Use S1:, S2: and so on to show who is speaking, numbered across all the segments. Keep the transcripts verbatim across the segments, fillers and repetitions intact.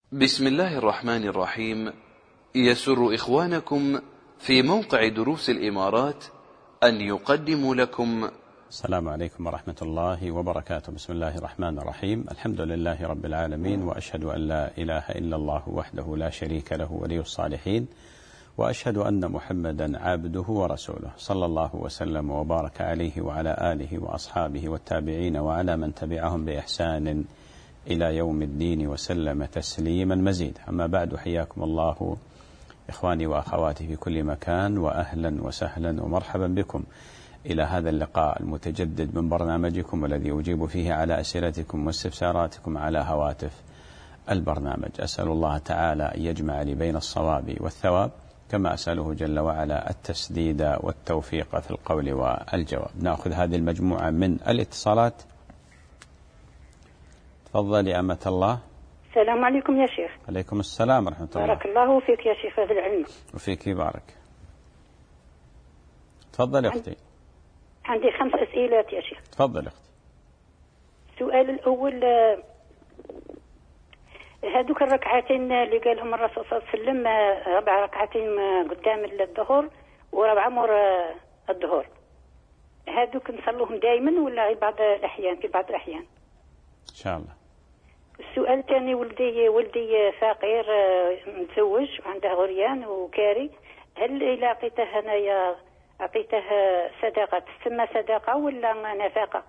S1: بسم الله الرحمن الرحيم. يسر إخوانكم في موقع دروس الإمارات أن يقدموا لكم.
S2: السلام عليكم ورحمة الله وبركاته. بسم الله الرحمن الرحيم. الحمد لله رب العالمين، وأشهد أن لا إله إلا الله وحده لا شريك له ولي الصالحين، وأشهد أن محمدا عبده ورسوله، صلى الله وسلم وبارك عليه وعلى آله وأصحابه والتابعين وعلى من تبعهم بإحسان إلى يوم الدين وسلم تسليما مزيدا. أما بعد، حياكم الله إخواني وأخواتي في كل مكان، وأهلا وسهلا ومرحبا بكم إلى هذا اللقاء المتجدد من برنامجكم الذي أجيب فيه على أسئلتكم واستفساراتكم على هواتف البرنامج. أسأل الله تعالى أن يجمع لي بين الصواب والثواب، كما أسأله جل وعلا التسديد والتوفيق في القول والجواب. نأخذ هذه المجموعة من الاتصالات. تفضلي أمة الله.
S3: السلام عليكم يا شيخ.
S2: عليكم السلام ورحمة الله.
S3: بارك الله فيك يا شيخ هذا العلم.
S2: وفيك بارك. تفضلي أختي.
S3: عندي خمس أسئلة يا شيخ.
S2: تفضلي أختي.
S3: السؤال الأول، هذوك الركعتين اللي قالهم الرسول صلى الله عليه وسلم، ربع ركعتين قدام الظهر وربع مور الظهر، هذوك نصلوهم دائما ولا بعض الأحيان في بعض الأحيان؟
S2: إن شاء الله.
S3: السؤال الثاني، ولدي ولدي فقير متزوج وعنده غريان وكاري، هل إذا أعطيته هنايا أعطيته صدقة تسمى صدقة ولا نفقة؟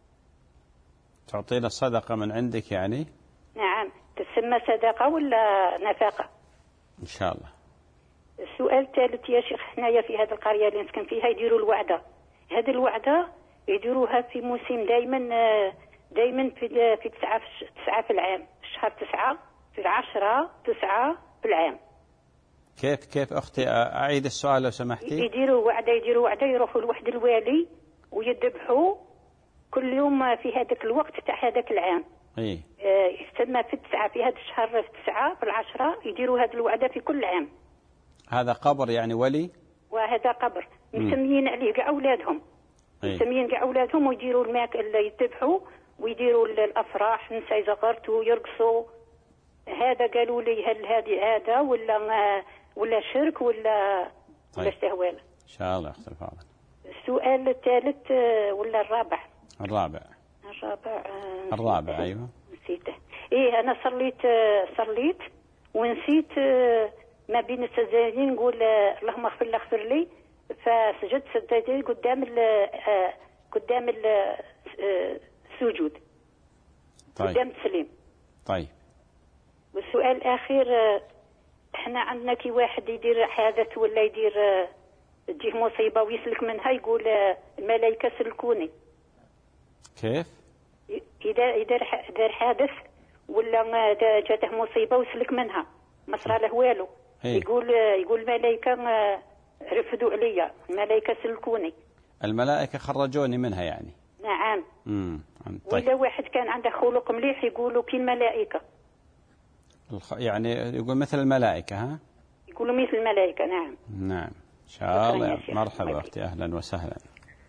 S2: تعطينا الصدقة من عندك يعني؟
S3: نعم، تسمى صدقة ولا نفقة؟
S2: إن شاء الله.
S3: السؤال الثالث يا شيخ، حنايا في هذه القرية اللي نسكن فيها يديروا الوعدة، هذه الوعدة يديروها في موسم دائما دائما في في تسعة في تسعة في العام، في شهر تسعة في عشرة تسعة في العام.
S2: كيف كيف أختي؟ أعيد السؤال لو سمحتي.
S3: يديروا وعدة يديروا وعدة يروحوا لوحد الوالي ويذبحوا كل يوم في هذاك الوقت تاع هذاك العام.
S2: إيه.
S3: آه يستنى في التسعة في هذا الشهر في التسعة في العشرة يديروا هذه الوعدة في كل عام.
S2: هذا قبر يعني ولي؟
S3: وهذا قبر مسميين عليه كاع أولادهم.
S2: إيه.
S3: مسميين كاع أولادهم ويديروا الماك اللي يذبحوا ويديروا الأفراح، نساء زغرت ويرقصوا. هذا قالوا لي هل هذه عادة ولا ولا شرك ولا
S2: طيب.
S3: ولا استهوال؟
S2: إن شاء الله أختي الفاضلة.
S3: السؤال الثالث ولا الرابع؟
S2: الرابع.
S3: الرابع.
S2: الرابع أيوه.
S3: نسيته. إيه أنا صليت صليت ونسيت ما بين السجدتين نقول اللهم اغفر لي اغفر لي، فسجدت سجدتين قدام ال قدام السجود.
S2: طيب.
S3: قدام التسليم.
S2: طيب.
S3: والسؤال الأخير، احنا عندنا كي واحد يدير حادث ولا يدير تجيه مصيبة ويسلك منها يقول الملائكة سلكوني.
S2: كيف؟
S3: إذا إذا دار حادث ولا جاته مصيبة ويسلك منها ما صار له والو، يقول يقول الملائكة رفدوا عليا، الملائكة سلكوني.
S2: الملائكة خرجوني منها يعني.
S3: نعم.
S2: امم
S3: طيب. ولا واحد كان عنده خلق مليح يقولوا كي الملائكة.
S2: الخ... يعني يقول مثل الملائكة. ها؟
S3: يقولوا مثل الملائكة. نعم.
S2: نعم إن شاء الله. مرحبا أختي، أهلا وسهلا.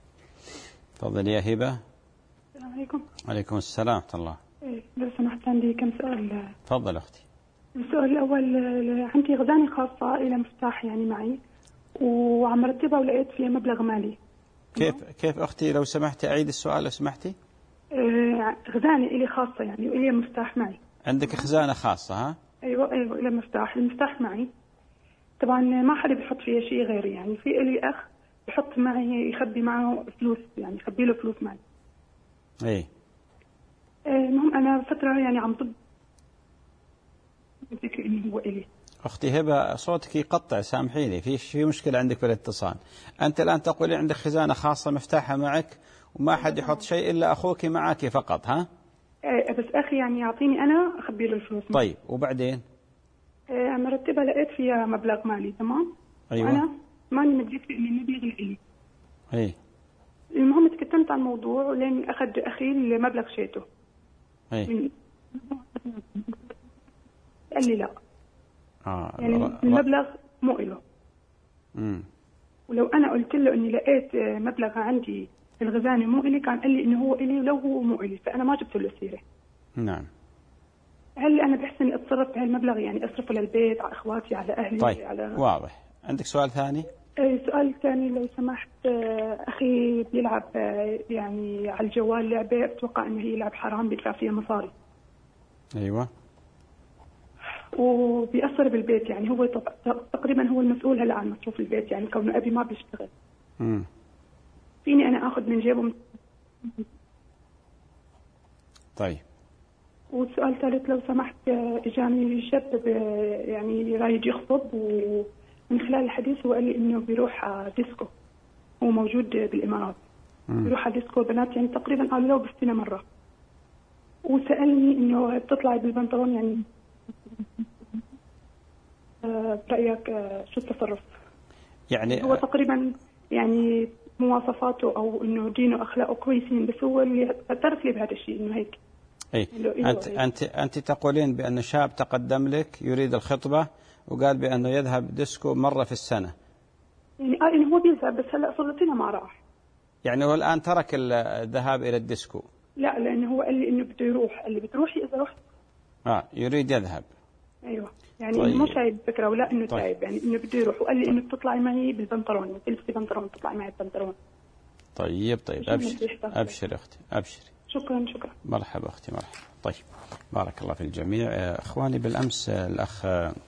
S2: تفضلي يا هبة.
S4: السلام عليكم.
S2: عليكم السلام ورحمة الله.
S4: إيه لو سمحت عندي كم سؤال.
S2: تفضل أختي.
S4: السؤال الأول، عندي غزانة خاصة إلى مفتاح يعني معي وعم رتبها ولقيت فيها مبلغ مالي.
S2: كيف كيف أختي لو سمحتي أعيد السؤال لو سمحتي؟
S4: إيه غزانة إلي خاصة يعني وإلي مفتاح معي.
S2: عندك خزانة خاصة ها؟
S4: أيوة أيوة إلى مفتاح، المفتاح معي طبعا ما حدا بيحط فيها شيء غيري، يعني في إلي أخ بحط معي يخبي معه فلوس، يعني يخبي له فلوس معي.
S2: إيه.
S4: المهم أنا فترة يعني عم ضد ذكر إني هو إلي.
S2: أختي هبة صوتك يقطع، سامحيني، في في مشكلة عندك في الاتصال. أنت الآن تقولي عندك خزانة خاصة مفتاحها معك وما حد يحط شيء إلا أخوك معك فقط، ها؟
S4: إيه بس أخي يعني يعطيني أنا أخبي له الفلوس.
S2: طيب وبعدين؟
S4: إيه أنا مرتبة لقيت فيها مبلغ مالي تمام.
S2: أيوة.
S4: وأنا ماني متذكرة إني المبلغ الإلي.
S2: إيه.
S4: المهم تكتمت على الموضوع ولين أخذ أخي المبلغ شيته.
S2: إيه.
S4: قال لي لا.
S2: آه.
S4: يعني المبلغ مو إله.
S2: امم
S4: ولو أنا قلت له إني لقيت مبلغ عندي في الغزانة مو إلي كان قال لي إنه هو إلي ولو هو مو إلي، فأنا ما جبت له سيرة.
S2: نعم.
S4: هل أنا بحسن أتصرف بهالمبلغ يعني أصرفه للبيت على إخواتي على أهلي؟
S2: طيب
S4: على...
S2: واضح. عندك سؤال ثاني؟
S4: سؤال ثاني لو سمحت. أخي بيلعب يعني على الجوال لعبة أتوقع أنه هي لعب حرام بيدفع فيها مصاري.
S2: أيوة.
S4: وبيأثر بالبيت يعني هو تقريبا هو المسؤول هلا عن مصروف البيت يعني كونه أبي ما بيشتغل.
S2: امم
S4: فيني أنا أخذ من جيبه؟
S2: طيب.
S4: والسؤال الثالث لو سمحت، إجاني شاب يعني رايد يخطب ومن خلال الحديث هو قال لي إنه بيروح على ديسكو، هو موجود بالإمارات. مم. بيروح على ديسكو بنات يعني تقريبا قالوا له بالسنة مرة، وسألني إنه بتطلعي بالبنطلون يعني برأيك شو التصرف؟
S2: يعني
S4: هو تقريبا يعني مواصفاته أو إنه دينه أخلاقه كويسين، بس هو اللي اعترف لي بهذا الشيء إنه هيك.
S2: أي أنت أنت أنت تقولين بأن شاب تقدم لك يريد الخطبة وقال بأنه يذهب ديسكو مرة في السنة.
S4: يعني قال إنه هو بيذهب بس هلا صار له سنة ما راح.
S2: يعني هو الآن ترك الذهاب إلى الديسكو؟
S4: لا لأنه هو قال لي إنه بده يروح، قال لي بتروحي إذا رحت.
S2: آه يريد يذهب.
S4: أيوة يعني
S2: طيب.
S4: إنه مو شايب فكرة ولا إنه
S2: طيب.
S4: شايب يعني إنه بده يروح، وقال لي إنه بتطلعي معي بالبنطلون، تلبسي بنطلون تطلعي معي ببنطلون.
S2: طيب طيب أبشر أبشر أختي أبشري.
S4: شكرا شكرا.
S2: مرحبا أختي مرحبا. طيب بارك الله في الجميع. إخواني بالأمس الأخ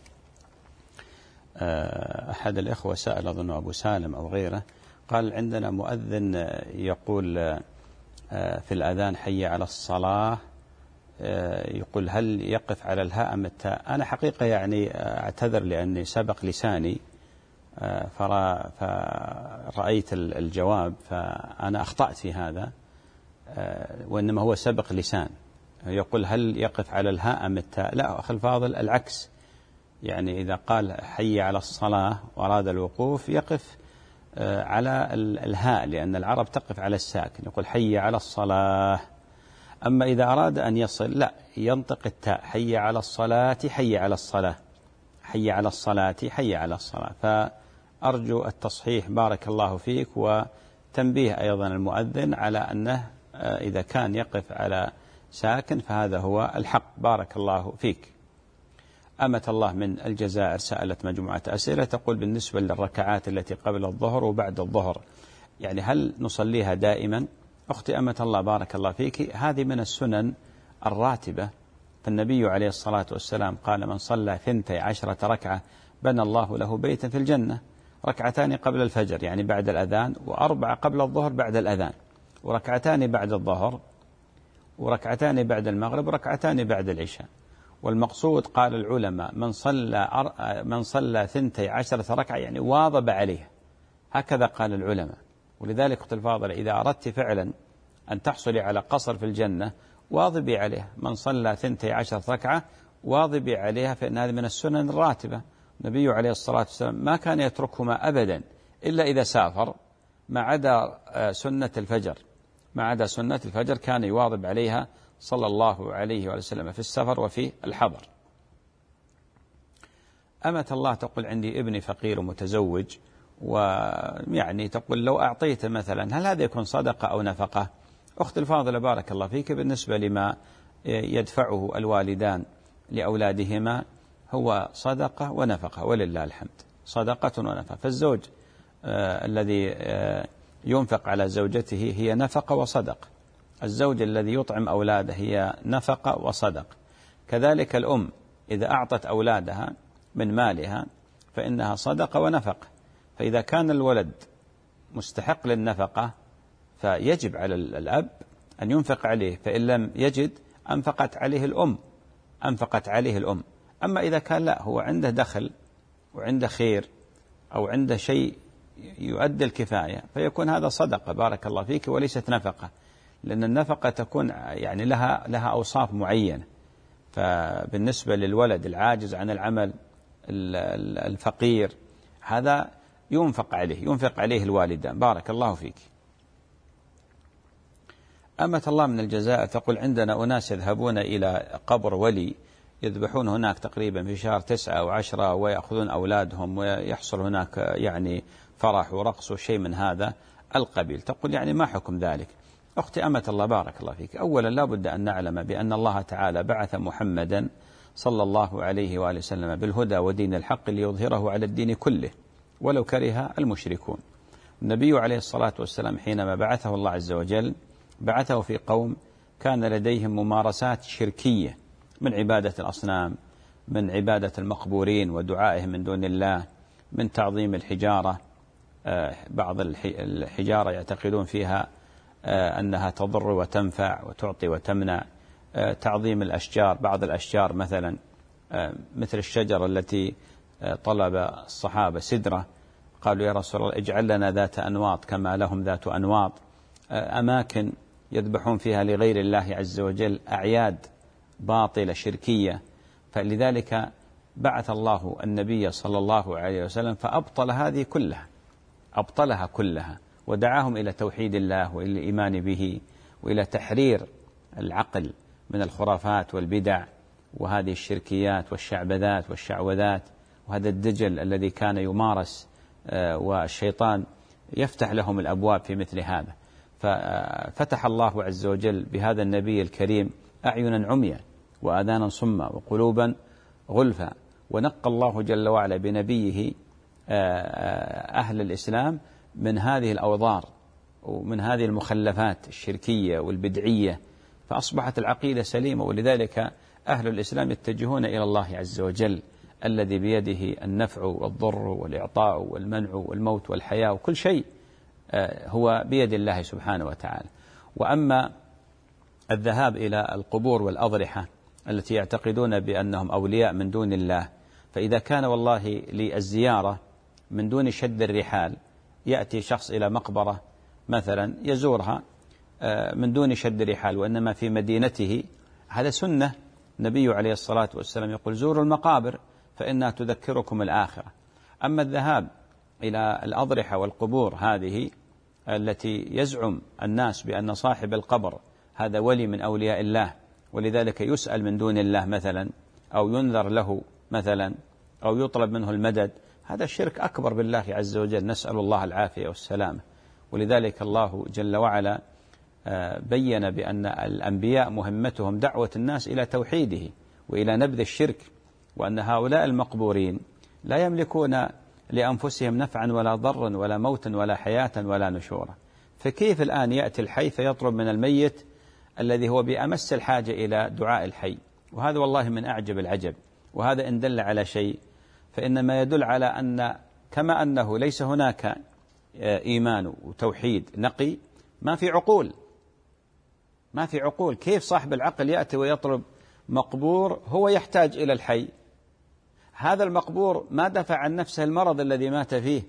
S2: أحد الإخوة سأل أظن أبو سالم أو غيره، قال عندنا مؤذن يقول في الأذان حي على الصلاة، يقول هل يقف على الهاء أم التاء؟ أنا حقيقة يعني أعتذر لأني سبق لساني فرأيت الجواب، فأنا أخطأت في هذا، وإنما هو سبق لسان. يقول هل يقف على الهاء أم التاء؟ لا أخي الفاضل، العكس. يعني إذا قال حي على الصلاة وأراد الوقوف يقف على الهاء، لأن العرب تقف على الساكن، يقول حي على الصلاة. أما إذا أراد أن يصل لا، ينطق التاء، حي على الصلاة حي على الصلاة، حي على الصلاة حي على الصلاة. فأرجو التصحيح بارك الله فيك، وتنبيه أيضا المؤذن على أنه إذا كان يقف على ساكن فهذا هو الحق. بارك الله فيك. أمة الله من الجزائر سألت مجموعة أسئلة، تقول بالنسبة للركعات التي قبل الظهر وبعد الظهر يعني هل نصليها دائما؟ أختي أمة الله بارك الله فيك، هذه من السنن الراتبة، فالنبي عليه الصلاة والسلام قال من صلى ثنتي عشرة ركعة بنى الله له بيتا في الجنة، ركعتان قبل الفجر يعني بعد الأذان، وأربعة قبل الظهر بعد الأذان، وركعتان بعد الظهر، وركعتان بعد المغرب، وركعتان بعد العشاء. والمقصود قال العلماء من صلى من صلى ثنتي عشرة ركعة يعني واظب عليها، هكذا قال العلماء. ولذلك أختي الفاضلة إذا أردت فعلا أن تحصلي على قصر في الجنة واظبي عليها، من صلى ثنتي عشرة ركعة واظبي عليها، فإن هذه من السنن الراتبة. النبي عليه الصلاة والسلام ما كان يتركهما أبدا إلا إذا سافر، ما عدا سنة الفجر، ما عدا سنة الفجر كان يواظب عليها صلى الله عليه وسلم في السفر وفي الحضر. أمة الله تقول عندي ابني فقير ومتزوج، ويعني تقول لو أعطيته مثلا هل هذا يكون صدقة أو نفقة؟ أخت الفاضلة بارك الله فيك، بالنسبة لما يدفعه الوالدان لأولادهما هو صدقة ونفقة ولله الحمد، صدقة ونفقة. فالزوج آه الذي آه ينفق على زوجته هي نفقة وصدقة، الزوج الذي يطعم أولاده هي نفقة وصدق. كذلك الأم إذا أعطت أولادها من مالها فإنها صدقة ونفقة. فإذا كان الولد مستحق للنفقة فيجب على الأب أن ينفق عليه، فإن لم يجد أنفقت عليه الأم أنفقت عليه الأم. أما إذا كان لا، هو عنده دخل وعنده خير أو عنده شيء يؤدي الكفاية فيكون هذا صدقة بارك الله فيك وليست نفقة، لأن النفقة تكون يعني لها لها أوصاف معينة. فبالنسبة للولد العاجز عن العمل الفقير هذا ينفق عليه ينفق عليه الوالدان بارك الله فيك. أمة الله من الجزائر تقول عندنا أناس يذهبون إلى قبر ولي يذبحون هناك تقريبا في شهر تسعة أو عشرة ويأخذون أولادهم ويحصل هناك يعني فرح ورقص وشيء من هذا القبيل. تقول يعني ما حكم ذلك؟ أختي أمة الله بارك الله فيك، أولا لا بد أن نعلم بأن الله تعالى بعث محمدا صلى الله عليه وآله وسلم بالهدى ودين الحق ليظهره على الدين كله ولو كره المشركون. النبي عليه الصلاة والسلام حينما بعثه الله عز وجل بعثه في قوم كان لديهم ممارسات شركية من عبادة الأصنام، من عبادة المقبورين ودعائهم من دون الله، من تعظيم الحجارة، بعض الحجارة يعتقدون فيها أنها تضر وتنفع وتعطي وتمنع، تعظيم الأشجار، بعض الأشجار مثلا مثل الشجرة التي طلب الصحابة سدرة، قالوا يا رسول الله اجعل لنا ذات أنواط كما لهم ذات أنواط، أماكن يذبحون فيها لغير الله عز وجل، أعياد باطلة شركية. فلذلك بعث الله النبي صلى الله عليه وسلم فأبطل هذه كلها، أبطلها كلها، ودعاهم إلى توحيد الله وإلى الإيمان به وإلى تحرير العقل من الخرافات والبدع وهذه الشركيات والشعبذات والشعوذات وهذا الدجل الذي كان يمارس، والشيطان يفتح لهم الأبواب في مثل هذا. ففتح الله عز وجل بهذا النبي الكريم أعينا عميا وآذانا صما وقلوبا غلفا، ونقى الله جل وعلا بنبيه أهل الإسلام من هذه الأوضار ومن هذه المخلفات الشركية والبدعية، فأصبحت العقيدة سليمة. ولذلك أهل الإسلام يتجهون إلى الله عز وجل الذي بيده النفع والضر والإعطاء والمنع والموت والحياة، وكل شيء هو بيد الله سبحانه وتعالى. وأما الذهاب إلى القبور والأضرحة التي يعتقدون بأنهم أولياء من دون الله، فإذا كان والله للزيارة من دون شد الرحال، يأتي شخص إلى مقبرة مثلا يزورها من دون شد رحال وإنما في مدينته، هذا سنة. النبي عليه الصلاة والسلام يقول زوروا المقابر فإنها تذكركم الآخرة. أما الذهاب إلى الأضرحة والقبور هذه التي يزعم الناس بأن صاحب القبر هذا ولي من أولياء الله ولذلك يسأل من دون الله مثلا، أو ينذر له مثلا، أو يطلب منه المدد، هذا شرك أكبر بالله عز وجل، نسأل الله العافية والسلامة. ولذلك الله جل وعلا بين بأن الأنبياء مهمتهم دعوة الناس إلى توحيده وإلى نبذ الشرك، وأن هؤلاء المقبورين لا يملكون لأنفسهم نفعا ولا ضرا ولا موتا ولا حياة ولا نشورا. فكيف الآن يأتي الحي فيطلب من الميت الذي هو بأمس الحاجة إلى دعاء الحي؟ وهذا والله من أعجب العجب. وهذا إن دل على شيء فإنما يدل على أن كما أنه ليس هناك إيمان وتوحيد نقي، ما في عقول، ما في عقول. كيف صاحب العقل يأتي ويطلب مقبور هو يحتاج إلى الحي؟ هذا المقبور ما دفع عن نفسه المرض الذي مات فيه،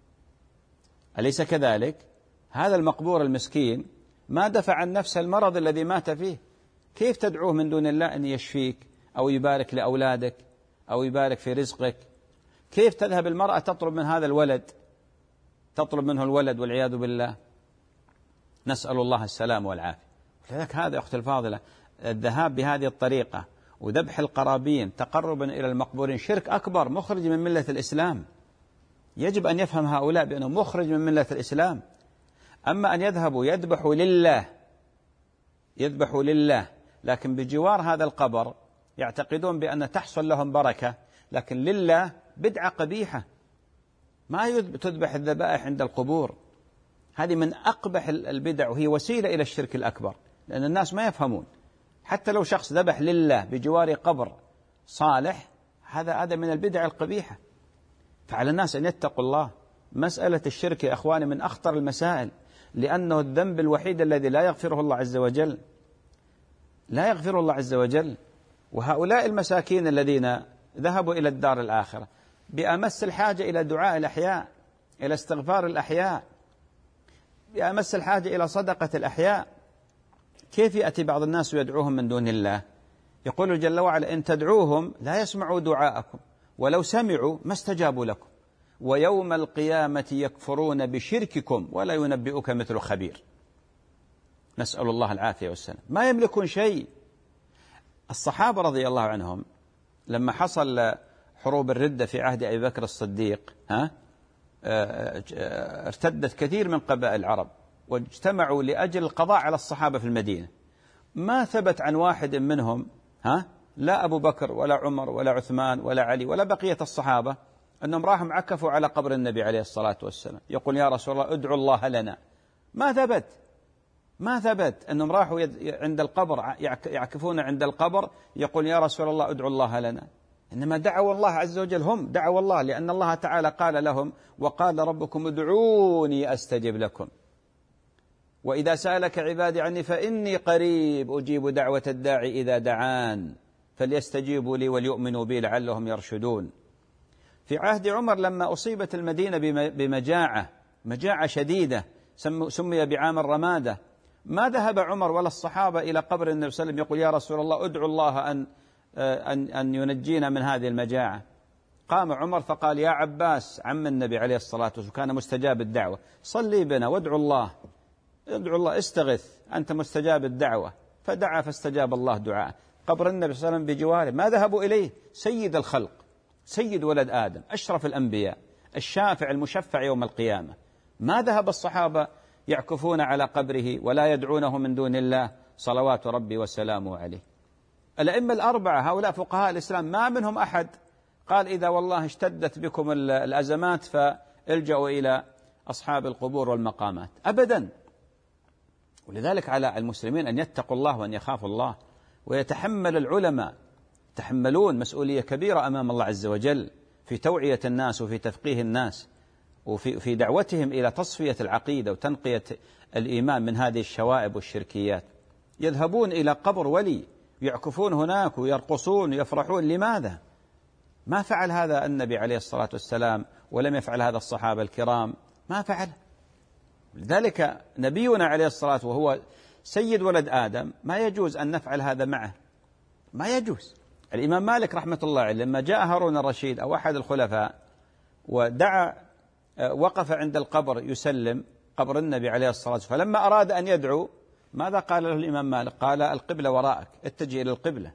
S2: أليس كذلك؟ هذا المقبور المسكين ما دفع عن نفسه المرض الذي مات فيه، كيف تدعوه من دون الله أن يشفيك أو يبارك لأولادك أو يبارك في رزقك؟ كيف تذهب المرأة تطلب من هذا الولد، تطلب منه الولد والعياذ بالله، نسأل الله السلام والعافية. لذلك هذا أخت الفاضلة الذهاب بهذه الطريقة وذبح القرابين تقربا إلى المقبورين شرك أكبر مخرج من ملة الإسلام. يجب أن يفهم هؤلاء بأنه مخرج من ملة الإسلام. أما أن يذهبوا يذبحوا لله، يذبحوا لله لكن بجوار هذا القبر يعتقدون بأن تحصل لهم بركة، لكن لله بدعة قبيحة. ما تذبح الذبائح عند القبور، هذه من أقبح البدع وهي وسيلة إلى الشرك الأكبر، لأن الناس ما يفهمون. حتى لو شخص ذبح لله بجوار قبر صالح، هذا هذا من البدع القبيحة. فعلى الناس أن يتقوا الله. مسألة الشرك يا أخواني من أخطر المسائل، لأنه الذنب الوحيد الذي لا يغفره الله عز وجل، لا يغفره الله عز وجل. وهؤلاء المساكين الذين ذهبوا إلى الدار الآخرة بأمس الحاجة إلى دعاء الأحياء، إلى استغفار الأحياء، بأمس الحاجة إلى صدقة الأحياء، كيف يأتي بعض الناس ويدعوهم من دون الله؟ يقول جل وعلا إن تدعوهم لا يسمعوا دعاءكم ولو سمعوا ما استجابوا لكم ويوم القيامة يكفرون بشرككم ولا ينبئك مثل خبير. نسأل الله العافية والسلام. ما يملكون شيء. الصحابة رضي الله عنهم لما حصل حروب الردة في عهد أبي بكر الصديق، ها ارتدت كثير من قبائل العرب واجتمعوا لأجل القضاء على الصحابة في المدينة. ما ثبت عن واحد منهم، ها، لا أبو بكر ولا عمر ولا عثمان ولا علي ولا بقية الصحابة، أنهم راحوا عكفوا على قبر النبي عليه الصلاة والسلام يقول يا رسول الله ادعوا الله لنا. ما ثبت ما ثبت أنهم راحوا عند القبر يعكفون عند القبر يقول يا رسول الله ادعوا الله لنا، إنما دعوا الله عز وجل، هم دعوا الله، لأن الله تعالى قال لهم وقال ربكم ادعوني أستجب لكم، وإذا سألك عبادي عني فإني قريب أجيب دعوة الداعي إذا دعان فليستجيبوا لي وليؤمنوا بي لعلهم يرشدون. في عهد عمر لما أصيبت المدينة بمجاعة مجاعة شديدة سمي بعام الرمادة، ما ذهب عمر ولا الصحابة إلى قبر النبي صلى الله عليه وسلم يقول يا رسول الله ادعو الله أن أن أن ينجينا من هذه المجاعة. قام عمر فقال يا عباس عم النبي عليه الصلاة والسلام كان مستجاب الدعوة، صلي بنا وادعو الله، ادعو الله استغث أنت مستجاب الدعوة. فدعا فاستجاب الله دعاءه. قبر النبي صلى الله عليه وسلم بجواره، ما ذهبوا إليه، سيد الخلق سيد ولد آدم أشرف الأنبياء الشافع المشفع يوم القيامة، ما ذهب الصحابة يعكفون على قبره ولا يدعونه من دون الله صلوات ربي وسلامه عليه. الأئمة الأربعة هؤلاء فقهاء الإسلام ما منهم أحد قال إذا والله اشتدت بكم الأزمات فالجأوا إلى أصحاب القبور والمقامات، أبدا. ولذلك على المسلمين أن يتقوا الله وأن يخافوا الله، ويتحمل العلماء يتحملون مسؤولية كبيرة أمام الله عز وجل في توعية الناس وفي تفقيه الناس وفي في دعوتهم إلى تصفية العقيدة وتنقية الإيمان من هذه الشوائب والشركيات. يذهبون إلى قبر ولي يعكفون هناك ويرقصون ويفرحون، لماذا؟ ما فعل هذا النبي عليه الصلاة والسلام ولم يفعل هذا الصحابة الكرام، ما فعل. لذلك نبينا عليه الصلاة وهو سيد ولد آدم ما يجوز أن نفعل هذا معه، ما يجوز. الإمام مالك رحمة الله عليه لما جاء هارون الرشيد أو أحد الخلفاء ودعا وقف عند القبر يسلم قبر النبي عليه الصلاة والسلام، فلما أراد أن يدعو ماذا قال له الإمام مالك؟ قال القبلة وراءك، اتجه إلى القبلة،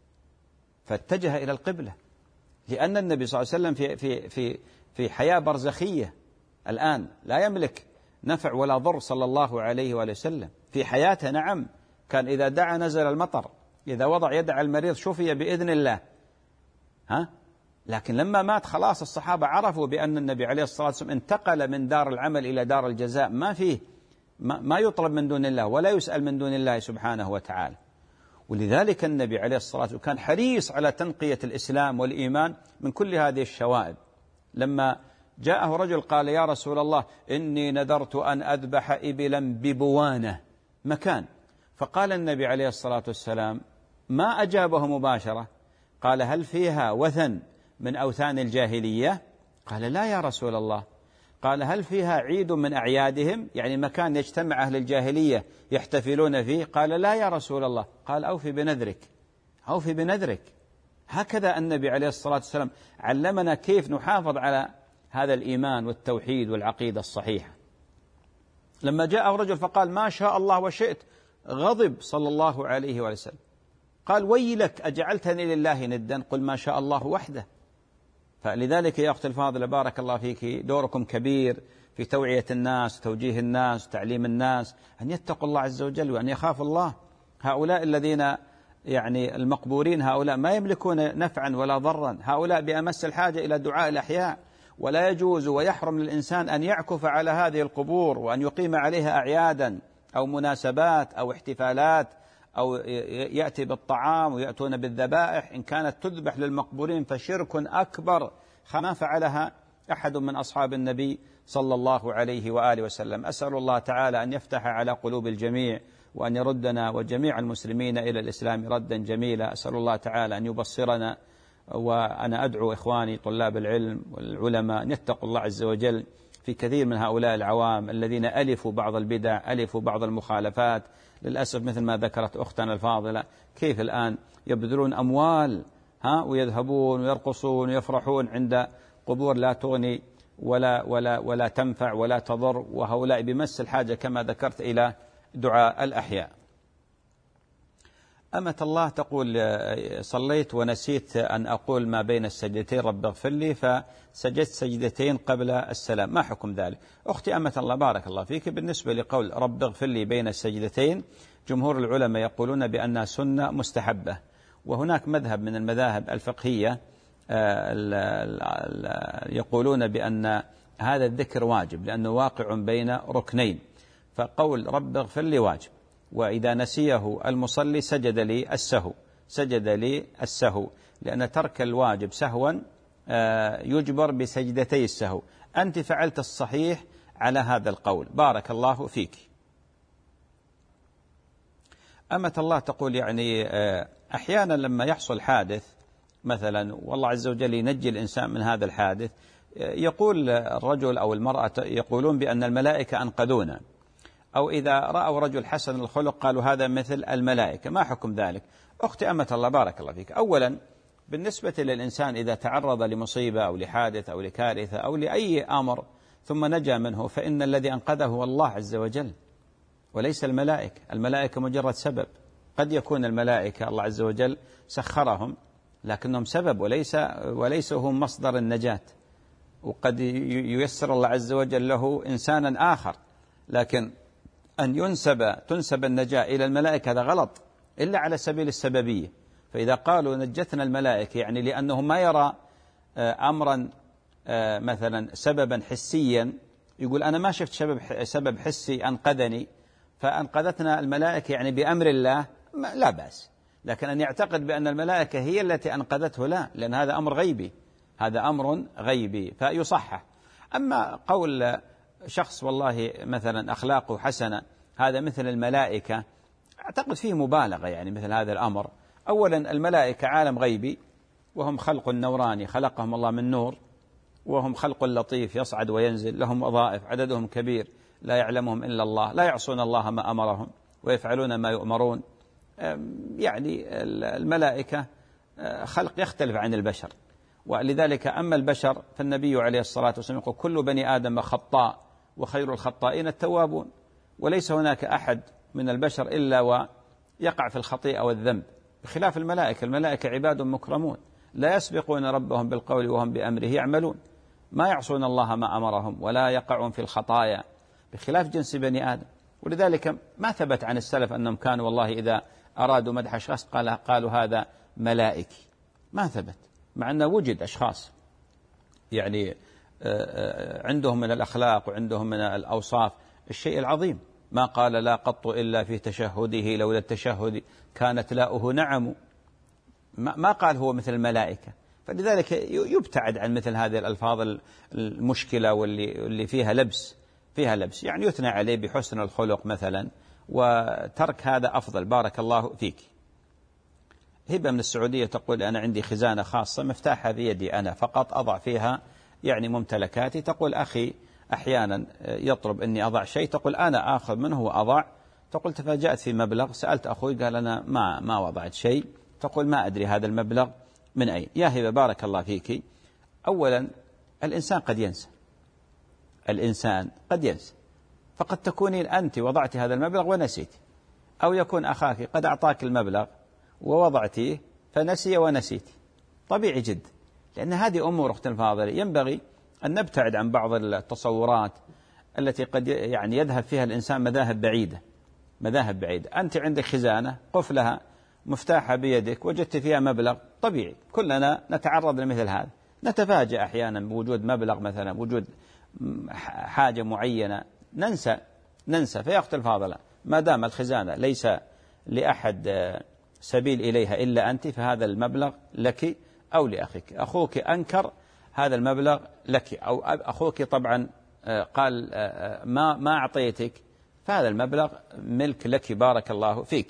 S2: فاتجه إلى القبلة، لأن النبي صلى الله عليه وسلم في في في في حياة برزخية الآن لا يملك نفع ولا ضر صلى الله عليه وآله وسلم. في حياته نعم كان إذا دعا نزل المطر، إذا وضع يد على المريض شفي بإذن الله، ها؟ لكن لما مات خلاص الصحابة عرفوا بأن النبي عليه الصلاة والسلام انتقل من دار العمل إلى دار الجزاء، ما فيه ما يطلب من دون الله ولا يسأل من دون الله سبحانه وتعالى. ولذلك النبي عليه الصلاة والسلام كان حريص على تنقية الإسلام والإيمان من كل هذه الشوائب. لما جاءه رجل قال يا رسول الله إني نذرت أن أذبح إبلا ببوانة مكان، فقال النبي عليه الصلاة والسلام ما أجابه مباشرة، قال هل فيها وثن من أوثان الجاهلية؟ قال لا يا رسول الله. قال هل فيها عيد من أعيادهم، يعني مكان يجتمع أهل الجاهلية يحتفلون فيه؟ قال لا يا رسول الله. قال أوفي بنذرك، أوفي بنذرك. هكذا النبي عليه الصلاة والسلام علمنا كيف نحافظ على هذا الإيمان والتوحيد والعقيدة الصحيحة. لما جاءه رجل فقال ما شاء الله وشئت، غضب صلى الله عليه وسلم، قال ويلك أجعلتني لله ندا، قل ما شاء الله وحده. فلذلك يا أختي الفاضلة بارك الله فيك دوركم كبير في توعية الناس، توجيه الناس، تعليم الناس أن يتقوا الله عز وجل وأن يخافوا الله. هؤلاء الذين يعني المقبورين هؤلاء ما يملكون نفعا ولا ضرا، هؤلاء بأمس الحاجة إلى دعاء الأحياء، ولا يجوز ويحرم للإنسان أن يعكف على هذه القبور وأن يقيم عليها أعيادا أو مناسبات أو احتفالات أو يأتي بالطعام ويأتون بالذبائح. إن كانت تذبح للمقبورين فشرك أكبر ما فعلها أحد من أصحاب النبي صلى الله عليه وآله وسلم. أسأل الله تعالى أن يفتح على قلوب الجميع وأن يردنا وجميع المسلمين إلى الإسلام ردا جميلا. أسأل الله تعالى أن يبصرنا. وأنا أدعو إخواني طلاب العلم والعلماء أن يتقوا الله عز وجل في كثير من هؤلاء العوام الذين ألفوا بعض البدع، ألفوا بعض المخالفات. للأسف مثل ما ذكرت أختنا الفاضلة كيف الآن يبذلون أموال ها ويذهبون ويرقصون ويفرحون عند قبور لا تغني ولا ولا ولا تنفع ولا تضر، وهؤلاء بمس الحاجة كما ذكرت إلى دعاء الأحياء. أمة الله تقول صليت ونسيت أن أقول ما بين السجدتين رب اغفر لي فسجدت سجدتين قبل السلام، ما حكم ذلك؟ أختي أمة الله بارك الله فيك، بالنسبة لقول رب اغفر لي بين السجدتين جمهور العلماء يقولون بأنها سنة مستحبة، وهناك مذهب من المذاهب الفقهية يقولون بأن هذا الذكر واجب لأنه واقع بين ركنين، فقول رب اغفر لي واجب، وإذا نسيه المصلي سجد لي السهو سجد لي السهو لأن ترك الواجب سهوا يجبر بسجدتي السهو. أنت فعلت الصحيح على هذا القول، بارك الله فيك. أمة الله تقول يعني أحيانا لما يحصل حادث مثلا والله عز وجل ينجي الإنسان من هذا الحادث، يقول الرجل أو المرأة يقولون بأن الملائكة أنقذونا، أو إذا رأوا رجل حسن الخلق قالوا هذا مثل الملائكة، ما حكم ذلك؟ أختي أمة الله بارك الله فيك، أولا بالنسبة للإنسان إذا تعرض لمصيبة أو لحادث أو لكارثة أو لأي أمر ثم نجا منه فإن الذي أنقذه هو الله عز وجل وليس الملائكة. الملائكة مجرد سبب، قد يكون الملائكة الله عز وجل سخرهم لكنهم سبب وليس وليس هم مصدر النجاة، وقد ييسر الله عز وجل له إنسانا آخر، لكن أن ينسب تنسب النجاة إلى الملائكة هذا غلط إلا على سبيل السببية. فإذا قالوا نجتنا الملائكة يعني لأنه ما يرى أمرا مثلا سببا حسيا، يقول أنا ما شفت سبب سبب حسي أنقذني فأنقذتنا الملائكة يعني بأمر الله، لا بأس. لكن أن يعتقد بأن الملائكة هي التي أنقذته لا، لأن هذا أمر غيبي، هذا أمر غيبي فيصحح. أما قول شخص والله مثلا أخلاقه حسنة هذا مثل الملائكة، أعتقد فيه مبالغة يعني مثل هذا الأمر. أولا الملائكة عالم غيبي وهم خلق نوراني خلقهم الله من نور، وهم خلق لطيف يصعد وينزل، لهم وظائف عددهم كبير لا يعلمهم إلا الله، لا يعصون الله ما أمرهم ويفعلون ما يؤمرون. يعني الملائكة خلق يختلف عن البشر، ولذلك أما البشر فالنبي عليه الصلاة والسلام يقول كل بني آدم خطاء وخير الخطائين التوابون، وليس هناك أحد من البشر إلا ويقع في الخطيئة والذنب، بخلاف الملائكة. الملائكة عباد مكرمون لا يسبقون ربهم بالقول وهم بأمره يعملون، ما يعصون الله ما أمرهم ولا يقعون في الخطايا بخلاف جنس بني آدم. ولذلك ما ثبت عن السلف أنهم كانوا والله إذا أرادوا مدح شخص قال قالوا هذا ملائكي، ما ثبت، مع أنه وجد أشخاص يعني عندهم من الأخلاق وعندهم من الأوصاف الشيء العظيم، ما قال لا قط إلا في تشهده لولا التشهد كانت لاؤه نعم، ما قال هو مثل الملائكة. فلذلك يبتعد عن مثل هذه الألفاظ المشكلة واللي اللي فيها لبس فيها لبس يعني يثنى عليه بحسن الخلق مثلا، وترك هذا أفضل. بارك الله فيك. هبة من السعودية تقول أنا عندي خزانة خاصة مفتاحها بيدي أنا فقط أضع فيها يعني ممتلكاتي، تقول أخي أحيانا يطلب أني أضع شيء، تقول أنا آخذ منه وأضع، تقول تفاجأت في مبلغ، سألت أخوي قال أنا ما ما وضعت شيء، تقول ما أدري هذا المبلغ من أين. يا هبة بارك الله فيك، أولا الإنسان قد ينسى، الإنسان قد ينسى، فقد تكونين أنت وضعت هذا المبلغ ونسيت، أو يكون أخاك قد أعطاك المبلغ ووضعتيه فنسي ونسيت، طبيعي جدا، لأن هذه أمور أختي الفاضلة ينبغي أن نبتعد عن بعض التصورات التي قد يعني يذهب فيها الإنسان مذاهب بعيدة مذاهب بعيدة. أنت عندك خزانة قفلها مفتاحها بيدك وجدت فيها مبلغ، طبيعي كلنا نتعرض لمثل هذا، نتفاجأ أحيانا بوجود مبلغ مثلا، وجود حاجة معينة ننسى ننسى فيا أختي الفاضلة ما دام الخزانة ليس لأحد سبيل إليها إلا أنت فهذا المبلغ لك أو لأخيك. أخوك أنكر هذا المبلغ لك، أو أخوك طبعا قال ما ما أعطيتك، فهذا المبلغ ملك لك. بارك الله فيك.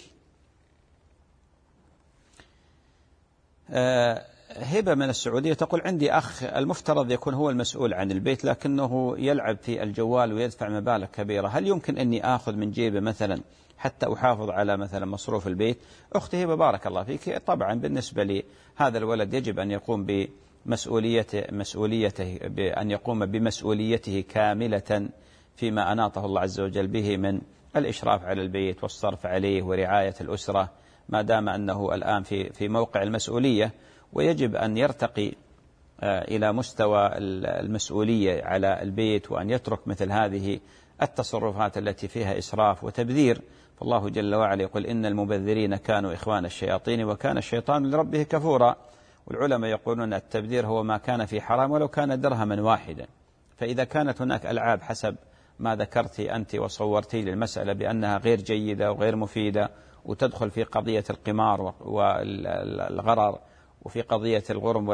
S2: هبة من السعودية تقول عندي أخ المفترض يكون هو المسؤول عن البيت لكنه يلعب في الجوال ويدفع مبالغ كبيرة، هل يمكن أني آخذ من جيبه مثلا حتى أحافظ على مثلا مصروف البيت؟ أختي هبة بارك الله فيك، طبعا بالنسبة لهذا الولد يجب أن يقوم بمسؤوليته مسؤوليته بأن يقوم بمسؤوليته كاملة فيما أناطه الله عز وجل به من الإشراف على البيت والصرف عليه ورعاية الأسرة ما دام أنه الآن في في موقع المسؤولية، ويجب أن يرتقي إلى مستوى المسؤولية على البيت، وأن يترك مثل هذه التصرفات التي فيها إسراف وتبذير. فالله جل وعلا يقول إن المبذرين كانوا إخوان الشياطين وكان الشيطان لربه كفورا. والعلماء يقولون التبذير هو ما كان في حرام ولو كان درهما واحدا. فإذا كانت هناك ألعاب حسب ما ذكرت أنت وصورتي للمسألة بأنها غير جيدة وغير مفيدة، وتدخل في قضية القمار والغرر وفي قضية الغرم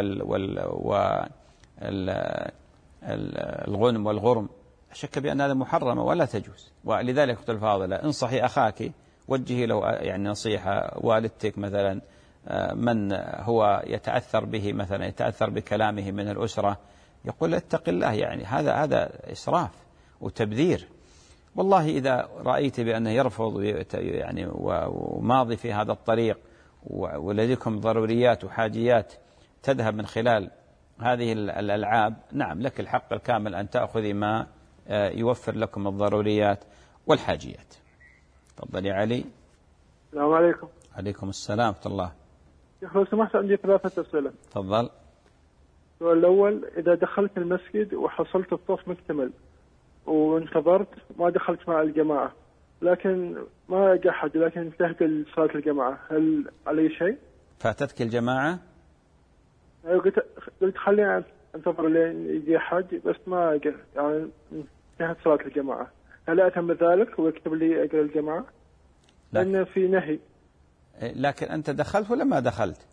S2: والغنم والغرم، شك بأن هذا محرمة ولا تجوز. ولذلك قلت الفاضلة انصحي أخاك، وجهي له يعني نصيحة، والدتك مثلا، من هو يتأثر به مثلا يتأثر بكلامه من الأسرة، يقول اتق الله، يعني هذا هذا إسراف وتبذير. والله إذا رأيت بأنه يرفض يعني وماضي في هذا الطريق، ولديكم ضروريات وحاجيات تذهب من خلال هذه الألعاب، نعم لك الحق الكامل أن تأخذي ما يوفر لكم الضروريات والحاجيات. تفضل يا علي.
S5: السلام عليكم.
S2: عليكم السلام ورحمة الله.
S5: لو سمحت عندي ثلاثة أسئلة.
S2: تفضل.
S5: السؤال الأول، إذا دخلت المسجد وحصلت الصف مكتمل وانتظرت ما دخلت مع الجماعة، لكن ما لقى أحد، لكن انتهت صلاة الجماعة، هل علي شيء؟
S2: فاتتك الجماعة؟
S5: قلت قلت خليني انتظر لين يجي أحد، بس ما لقى، يعني انتهت صلاة الجماعة، هل أتم بذلك ويكتب لي أجر الجماعة؟ لأن في نهي.
S2: لكن أنت دخلت ولا ما دخلت؟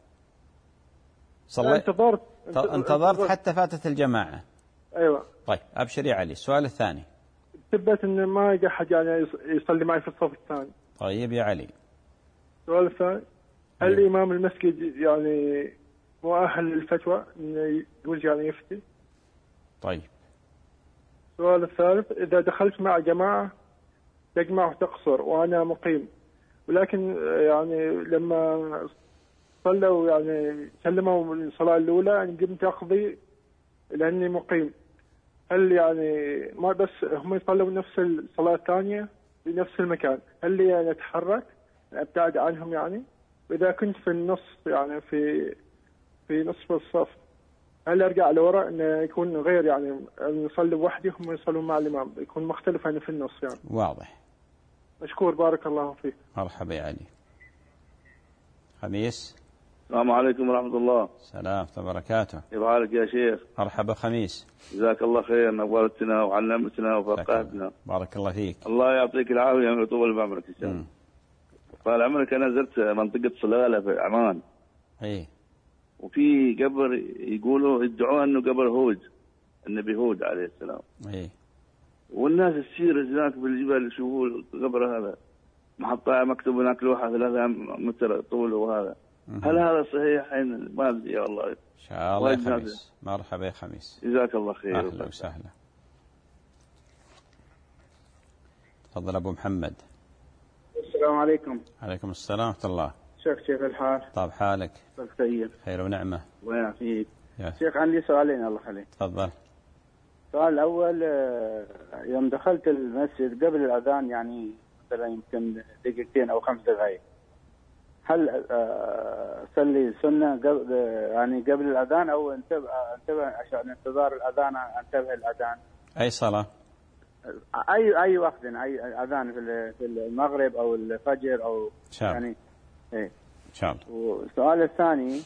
S2: صليت؟
S5: انتظرت
S2: انتظرت حتى فاتت الجماعة.
S5: أيوة.
S2: طيب أبشر يا علي. السؤال الثاني.
S5: ثبت إن ما يجي أحد يعني يصلي معي في الصف الثاني.
S2: طيب يا علي.
S5: السؤال الثاني، هل أيوة. إمام المسجد يعني مؤهل للفتوى إنه يجوز يعني يفتي؟
S2: طيب.
S5: السؤال الثالث، إذا دخلت مع جماعة تجمع وتقصر وأنا مقيم، ولكن يعني لما صلوا يعني سلموا من الصلاة الأولى يعني قمت أقضي لأني مقيم، هل يعني ما بس هم يصلوا نفس الصلاة الثانية بنفس المكان، هل لي يعني أتحرك أبتعد عنهم يعني؟ وإذا كنت في النص يعني في في نصف الصف، هل أرجع لورا إنه يكون غير يعني نصلي وحدي هم يصلون مع الإمام، يكون مختلف يعني في النص يعني؟
S2: واضح.
S5: مشكور، بارك الله فيك.
S2: مرحبا يا علي. خميس.
S6: السلام عليكم ورحمة الله.
S2: السلام وبركاته.
S6: كيف حالك يا شيخ؟
S2: مرحبا خميس.
S6: جزاك الله خير، نورتنا وعلمتنا وفقهتنا.
S2: بارك الله فيك.
S6: الله يعطيك العافية ويطول بعمرك إن شاء الله. طال عمرك، أنا زرت منطقة صلالة في عمان.
S2: إيه.
S6: وفي قبر يقولوا يدعون أنه قبر هود، النبي هود عليه السلام.
S2: إيه.
S6: والناس تسير هناك بالجبال يشوفوا القبر هذا محطة مكتوب هناك لوحة ثلاثة متر طوله وهذا. هل هذا صحيح؟ ما أدري يا الله.
S2: إن شاء الله يا خميس. مرحبا يا خميس.
S6: جزاك الله خير.
S2: أهلا وسهلا. تفضل أبو محمد.
S7: السلام عليكم.
S2: عليكم السلام ورحمة الله.
S7: شيخ كيف الحال؟
S2: طاب حالك؟
S7: طيب.
S2: خير ونعمة.
S7: الله يعافيك. شيخ عندي سؤالين الله يخليك.
S2: تفضل.
S7: السؤال الأول، يوم دخلت المسجد قبل الأذان يعني مثلا يمكن دقيقتين أو خمس دقائق، هل أصلي سنة قبل يعني قبل الأذان أو انتبه انتبه عشان انتظار الأذان انتبه الأذان؟
S2: أي صلاة؟
S7: أي أي وقت أي أذان في في المغرب أو الفجر أو
S2: شاب.
S7: يعني إيه.
S2: إن شاء الله.
S7: والسؤال الثاني،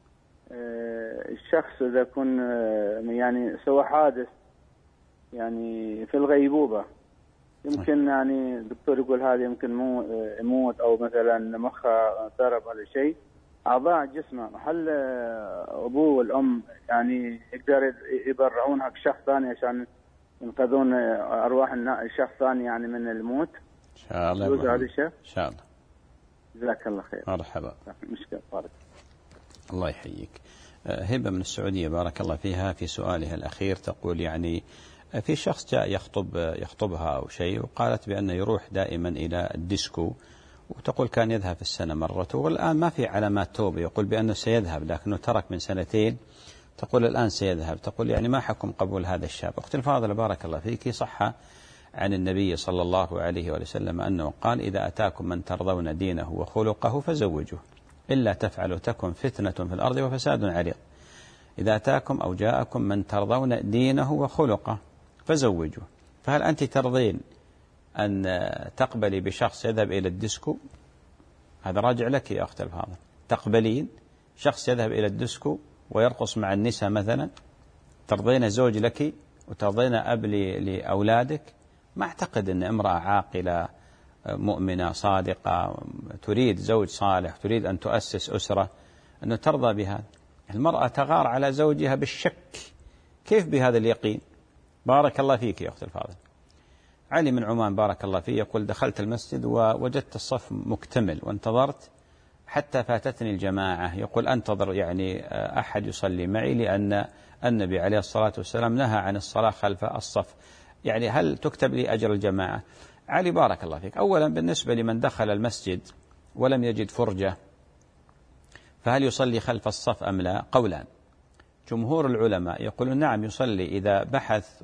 S7: الشخص إذا يكون يعني سوى حادث يعني في الغيبوبة، يمكن يعني الدكتور يقول هذا يمكن مو يموت أو مثلا مخه ضرب ولا شيء، أعضاء جسمه، هل أبوه والأم يعني يقدر يبرعون حق شخص ثاني عشان ينقذون أرواح الشخص الثاني يعني من الموت؟
S2: إن شاء الله.
S7: هذا الشيء؟
S2: إن شاء الله.
S7: جزاك الله خير.
S2: مرحبا.
S7: مشكلة فارق.
S2: الله يحييك. هبة من السعودية بارك الله فيها، في سؤالها الأخير تقول يعني في شخص جاء يخطب يخطبها أو شيء، وقالت بأنه يروح دائما إلى الديسكو، وتقول كان يذهب في السنة مرة، والآن ما في علامات توبة، يقول بأنه سيذهب لكنه ترك من سنتين، تقول الآن سيذهب، تقول يعني ما حكم قبول هذا الشاب؟ أختي الفاضلة بارك الله فيك، صح عن النبي صلى الله عليه وسلم أنه قال: إذا أتاكم من ترضون دينه وخلقه فزوجوه، إلا تفعلوا تكن فتنة في الأرض وفساد عريض. إذا أتاكم أو جاءكم من ترضون دينه وخلقه فزوجوه. فهل أنت ترضين أن تقبلي بشخص يذهب إلى الديسكو؟ هذا راجع لك يا أخت الفاضل. تقبلين شخص يذهب إلى الديسكو ويرقص مع النساء مثلا؟ ترضين زوج لك وترضين أب لأولادك؟ ما أعتقد أن امرأة عاقلة مؤمنة صادقة تريد زوج صالح، تريد أن تؤسس أسرة، أنه ترضى بهذا. المرأة تغار على زوجها بالشك، كيف بهذا اليقين؟ بارك الله فيك يا أخت الفاضل. علي من عمان بارك الله فيه يقول: دخلت المسجد ووجدت الصف مكتمل وانتظرت حتى فاتتني الجماعة. يقول: أنتظر يعني أحد يصلي معي، لأن النبي عليه الصلاة والسلام نهى عن الصلاة خلف الصف. يعني هل تكتب لي أجر الجماعة؟ علي بارك الله فيك، أولا بالنسبة لمن دخل المسجد ولم يجد فرجة، فهل يصلي خلف الصف أم لا؟ قولان. جمهور العلماء يقولون نعم يصلي إذا بحث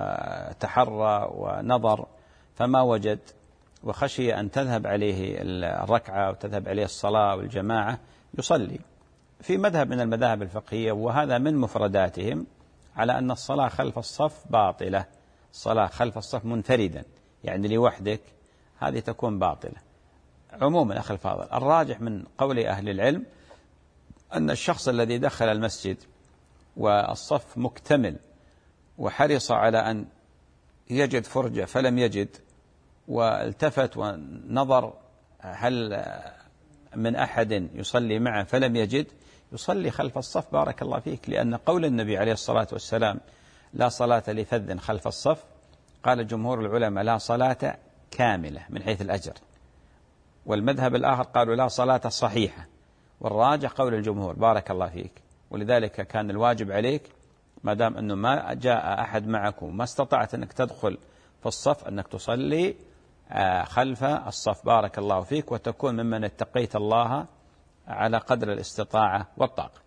S2: وتحرى ونظر فما وجد وخشي أن تذهب عليه الركعة وتذهب عليه الصلاة والجماعة، يصلي. في مذهب من المذاهب الفقهية وهذا من مفرداتهم على أن الصلاة خلف الصف باطلة، الصلاة خلف الصف منفردا يعني لوحدك هذه تكون باطلة. عموما أخي الفاضل، الراجح من قول أهل العلم أن الشخص الذي دخل المسجد والصف مكتمل وحرص على أن يجد فرجة فلم يجد، والتفت ونظر هل من أحد يصلي معه فلم يجد، يصلي خلف الصف بارك الله فيك. لأن قول النبي عليه الصلاة والسلام: لا صلاة لفذ خلف الصف، قال جمهور العلماء: لا صلاة كاملة من حيث الأجر. والمذهب الآخر قالوا: لا صلاة صحيحة. والراجح قول الجمهور بارك الله فيك. ولذلك كان الواجب عليك ما دام أنه ما جاء أحد معك وما استطعت أنك تدخل في الصف أنك تصلي خلف الصف بارك الله فيك، وتكون ممن اتقيت الله على قدر الاستطاعة والطاقة.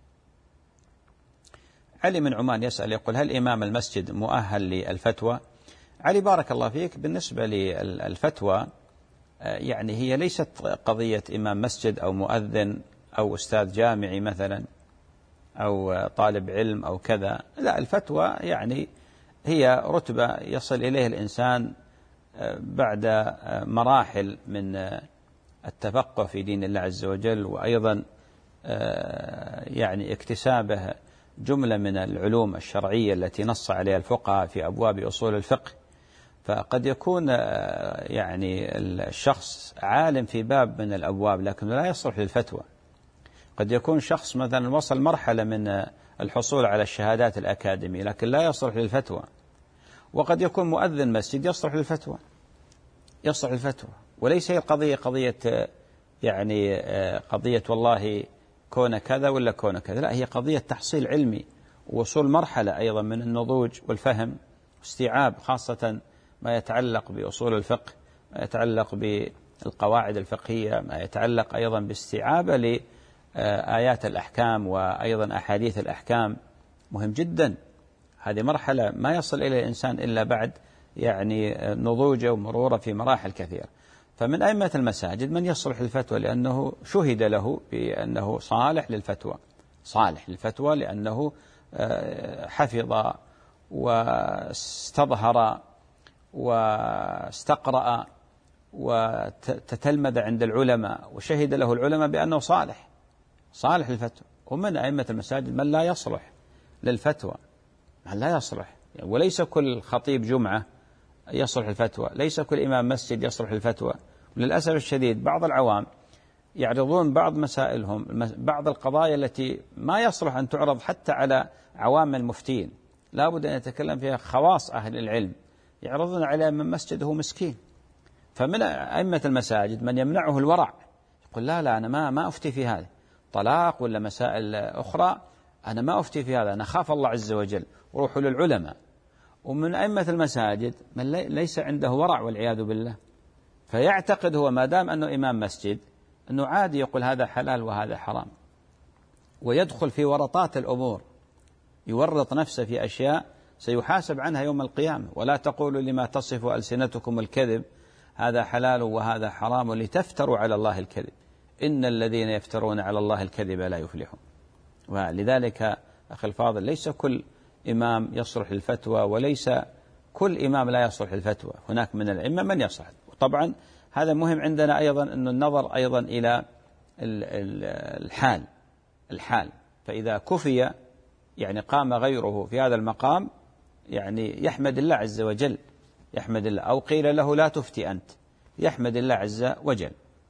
S2: علي من عمان يسأل يقول: هل إمام المسجد مؤهل للفتوى؟ علي بارك الله فيك، بالنسبة للفتوى يعني هي ليست قضية إمام مسجد أو مؤذن أو أستاذ جامعي مثلا أو طالب علم أو كذا، لا، الفتوى يعني هي رتبة يصل إليه الإنسان بعد مراحل من التفقه في دين الله عز وجل، وأيضا يعني اكتسابه جملة من العلوم الشرعية التي نص عليها الفقهاء في أبواب أصول الفقه. فقد يكون يعني الشخص عالم في باب من الأبواب لكن لا يصلح للفتوى. قد يكون شخص مثلا وصل مرحلة من الحصول على الشهادات الأكاديمية لكن لا يصلح للفتوى. وقد يكون مؤذن مسجد يصلح للفتوى، يصلح للفتوى. وليس هي القضية قضية يعني قضية والله كون كذا ولا كون كذا، لا، هي قضية تحصيل علمي ووصول مرحلة أيضا من النضوج والفهم واستيعاب، خاصة ما يتعلق بأصول الفقه، ما يتعلق بالقواعد الفقهية، ما يتعلق أيضا باستيعابه لآيات الأحكام وأيضا أحاديث الأحكام، مهم جدا. هذه مرحلة ما يصل إلى الإنسان إلا بعد يعني نضوجه ومروره في مراحل كثيرة. فمن أئمة المساجد من يصلح للفتوى لأنه شهد له بأنه صالح للفتوى، صالح للفتوى لأنه حفظ واستظهر واستقرأ وتتلمذ عند العلماء وشهد له العلماء بأنه صالح صالح للفتوى. ومن أئمة المساجد من لا يصلح للفتوى، من لا يصلح، وليس كل خطيب جمعة يصلح الفتوى، ليس كل إمام مسجد يصلح الفتوى. وللأسف الشديد بعض العوام يعرضون بعض مسائلهم، بعض القضايا التي ما يصلح أن تعرض حتى على عوام المفتين، لا بد أن يتكلم فيها خواص أهل العلم، يعرضون على من مسجده مسكين. فمن أئمة المساجد من يمنعه الورع، يقول لا لا أنا ما ما أفتي في هذا، طلاق ولا مسائل أخرى أنا ما أفتي في هذا، أنا خاف الله عز وجل، وروحوا للعلماء. ومن أئمة المساجد من ليس عنده ورع والعياذ بالله، فيعتقد هو ما دام أنه إمام مسجد أنه عادي يقول هذا حلال وهذا حرام، ويدخل في ورطات الأمور، يورط نفسه في أشياء سيحاسب عنها يوم القيامة. ولا تقولوا لما تصف ألسنتكم الكذب هذا حلال وهذا حرام لتفتروا على الله الكذب إن الذين يفترون على الله الكذب لا يفلحون. ولذلك أخي الفاضل ليس كل إمام يصلح الفتوى وليس كل إمام لا يصلح الفتوى، هناك من الأئمة من يصلح. طبعا هذا مهم عندنا أيضا أن النظر أيضا إلى الحال الحال فإذا كفي يعني قام غيره في هذا المقام يعني يحمد الله عز وجل، يحمد الله، أو قيل له لا تفتي أنت، يحمد الله عز وجل.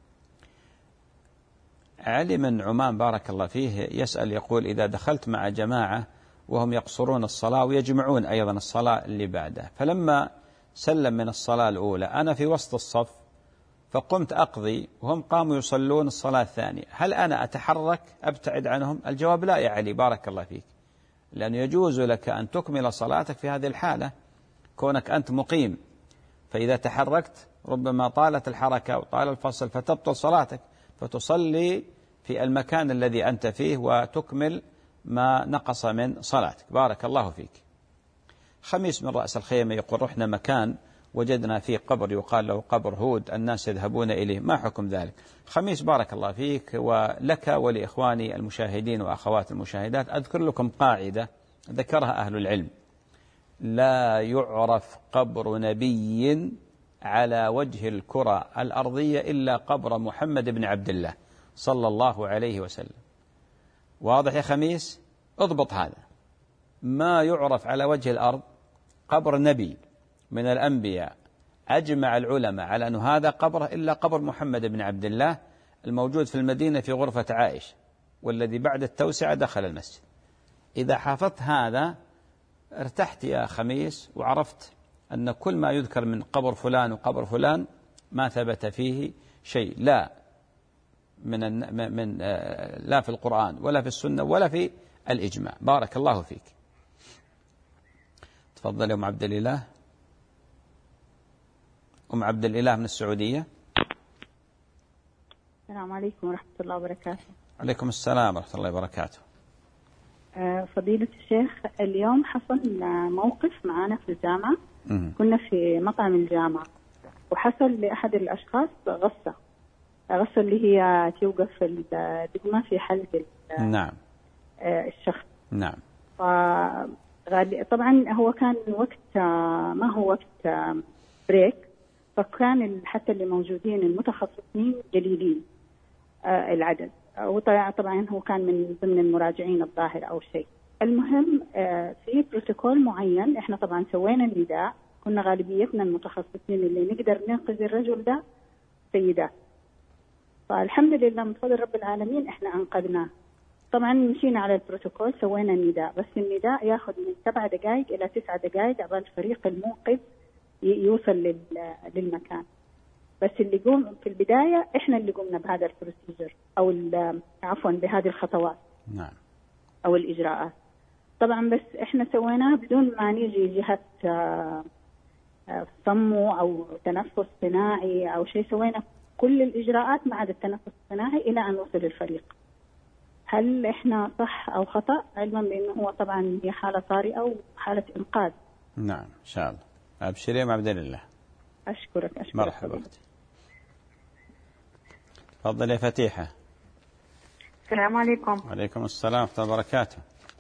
S2: علي من عمان بارك الله فيه يسأل يقول إذا دخلت مع جماعة وهم يقصرون الصلاة ويجمعون أيضا الصلاة اللي بعدها، فلما سلم من الصلاة الأولى أنا في وسط الصف فقمت أقضي وهم قاموا يصلون الصلاة الثانية، هل أنا أتحرك أبتعد عنهم؟ الجواب لا يا علي بارك الله فيك، لأنه يجوز لك أن تكمل صلاتك في هذه الحالة كونك أنت مقيم، فإذا تحركت ربما طالت الحركة وطال الفصل فتبطل صلاتك، فتصلي في المكان الذي أنت فيه وتكمل ما نقص من صلاتك. بارك الله فيك. خميس من رأس الخيمة يقول رحنا مكان وجدنا فيه قبر يقال له قبر هود الناس يذهبون إليه، ما حكم ذلك؟ خميس بارك الله فيك ولك ولإخواني المشاهدين وأخوات المشاهدات أذكر لكم قاعدة ذكرها أهل العلم: لا يعرف قبر نبي على وجه الكرة الأرضية إلا قبر محمد بن عبد الله صلى الله عليه وسلم. واضح يا خميس؟ اضبط هذا، ما يعرف على وجه الأرض قبر نبي من الأنبياء أجمع العلماء على أن هذا قبره إلا قبر محمد بن عبد الله الموجود في المدينة في غرفة عائشة والذي بعد التوسعة دخل المسجد. إذا حافظت هذا ارتحت يا خميس وعرفت أن كل ما يذكر من قبر فلان وقبر فلان ما ثبت فيه شيء، لا من من لا في القرآن ولا في السنة ولا في الإجماع. بارك الله فيك. تفضل يا أم عبد الإله. أم عبد الإله من السعودية.
S8: السلام عليكم ورحمة الله وبركاته.
S2: عليكم السلام ورحمة الله وبركاته.
S8: فضيلة الشيخ، اليوم حصل موقف معنا في الجامعة. م- كنا في مطعم الجامعة وحصل لأحد الأشخاص غصة غصة اللي هي توقف الدقمة في حلق
S2: نعم
S8: الشخص.
S2: نعم.
S8: طبعا هو كان وقت ما هو وقت بريك، فكان حتى اللي موجودين المتخصصين قليلين العدد، وطبعا هو كان من ضمن المراجعين الظاهر أو شيء. المهم في بروتوكول معين احنا طبعا سوينا النداء، كنا غالبيتنا المتخصصين اللي نقدر ننقذ الرجل ده سيدات، فالحمد لله من فضل رب العالمين احنا انقذناه. طبعا مشينا على البروتوكول سوينا النداء، بس النداء ياخذ من سبع دقائق الى تسع دقائق قبل فريق المنقذ يوصل للمكان. بس اللي قوم في البدايه احنا اللي قمنا بهذا البروسيجر او عفوا بهذه الخطوات.
S2: نعم.
S8: او الاجراءات. طبعا بس احنا سويناها بدون ما نيجي جهه صمو او تنفس صناعي او شيء، سوينا كل الإجراءات ما عدا التنفس الصناعي إلى أن وصل الفريق. هل إحنا صح أو خطأ؟ علما بأنه هو طبعا هي حالة طارئة وحالة إنقاذ.
S2: نعم إن شاء الله. أبشري يا عبد الله.
S8: أشكرك أشكرك.
S2: مرحبا. تفضل يا فتيحة.
S9: السلام عليكم.
S2: وعليكم السلام ورحمة الله وبركاته.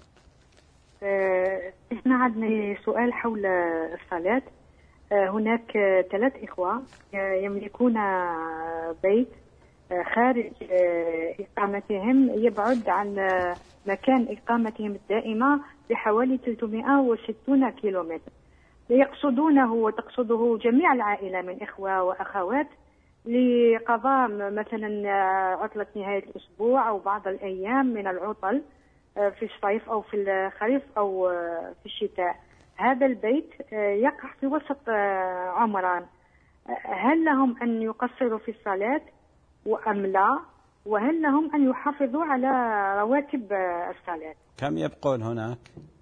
S9: إحنا عندنا سؤال حول الصلاة. هناك ثلاث إخوة يملكون بيت خارج إقامتهم يبعد عن مكان إقامتهم الدائمة بحوالي ثلاثمائة وستين كيلومتر. يقصدونه وتقصده جميع العائلة من إخوة وأخوات لقضاء مثلا عطلة نهاية الأسبوع أو بعض الأيام من العطل في الصيف أو في الخريف أو في الشتاء. هذا البيت يقع في وسط عمران، هل لهم أن يقصروا في الصلاة أم لا؟ وهل لهم أن يحافظوا على رواتب الصلاة؟
S2: كم يبقون هناك؟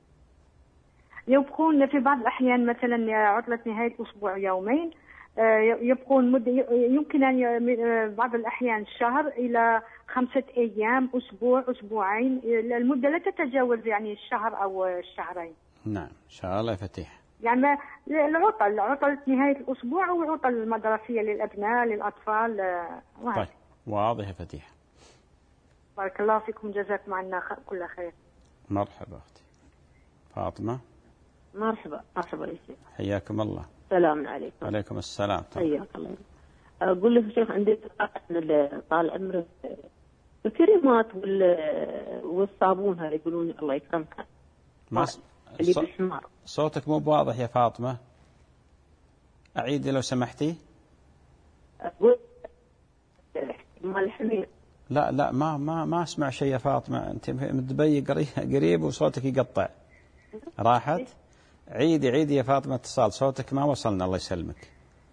S9: يبقون في بعض الأحيان مثلا عطلة نهاية الأسبوع يومين، يبقون مدة يمكن أن بعض الأحيان شهر إلى خمسة أيام، أسبوع، أسبوعين، المدة لا تتجاوز يعني الشهر أو الشهرين.
S2: نعم إن شاء الله فتيح.
S9: يعني العطل عطل نهاية الأسبوع وعطل المدرسية للأبناء للأطفال. واحد.
S2: طيب واضح فتيح.
S9: بارك الله فيكم، جزاكم عنا كل خير.
S2: مرحبا أختي فاطمة.
S10: مرحبا مرحبا يا شيخ،
S2: حياكم الله.
S10: السلام عليكم.
S2: وعليكم السلام.
S10: حياك الله. أقول لك شيخ، عندي طال عمرك الكريمات والصابون هذا يقولون الله يكرمك
S2: ما
S10: اللي بالحمار.
S2: صوتك مو بواضح يا فاطمة، أعيدي لو سمحتي.
S10: أقول مال الحمير.
S2: لا لا ما ما ما أسمع شيء يا فاطمة، أنت متبي قريب وصوتك يقطع. راحت. عيدي عيدي يا فاطمة اتصال، صوتك ما وصلنا. الله يسلمك.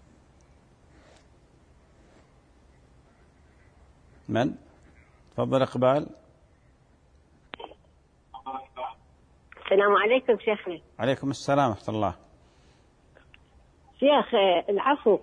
S2: من؟ تفضل إقبال.
S11: السلام عليكم شيخنا.
S2: عليكم السلام ورحمة الله.
S11: شيخ العفو.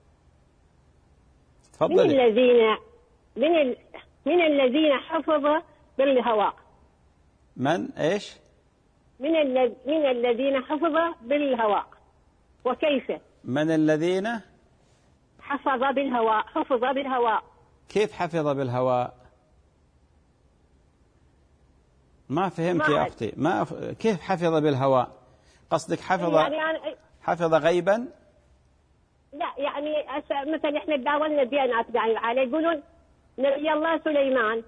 S2: تفضلي.
S11: من الذين من ال... من الذين حفظ بالهواء.
S2: من ايش؟
S11: من ال... من الذين حفظ بالهواء وكيف؟
S2: من الذين
S11: حفظ بالهواء حفظ بالهواء.
S2: كيف حفظ بالهواء؟ ما فهمت
S11: ما
S2: يا أختي. ما أف... كيف حفظ بالهواء؟ قصدك حفظ
S11: يعني يعني
S2: حفظ غيبا؟
S11: لا يعني مثلا احنا تداولنا ديانات يعني على يقولون نبي الله سليمان.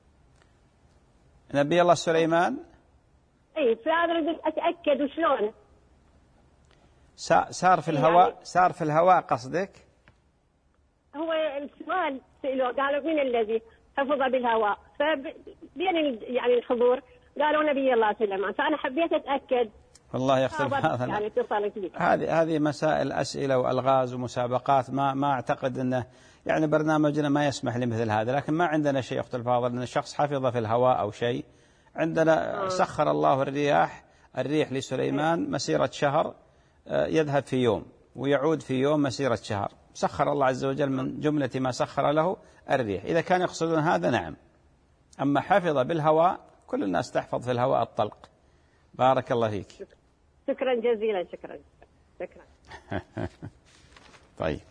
S2: نبي الله سليمان؟
S11: اي فأريد اتاكد وشلون
S2: صار في الهواء. صار في الهواء قصدك؟
S11: هو السؤال سألوه قالوا من الذي حفظ بالهواء، فبين يعني الحضور قالوا نبي الله سليمان، فأنا حبيت أتأكد.
S2: والله يختلف هذا.
S11: يعني اتصلت بي.
S2: هذه هذه مسائل أسئلة وألغاز ومسابقات، ما ما أعتقد أنه يعني برنامجنا ما يسمح لمثل هذا، لكن ما عندنا شيء أخت الفاضل أن الشخص حفظ في الهواء أو شيء. عندنا سخر الله الرياح الريح لسليمان مسيرة شهر، يذهب في يوم ويعود في يوم مسيرة شهر. سخر الله عز وجل من جملة ما سخر له الريح. إذا كان يقصدون هذا نعم. أما حفظ بالهواء كل الناس تحفظ في الهواء الطلق. بارك الله فيك.
S11: شكرا جزيلا. شكرا شكرا.
S2: طيب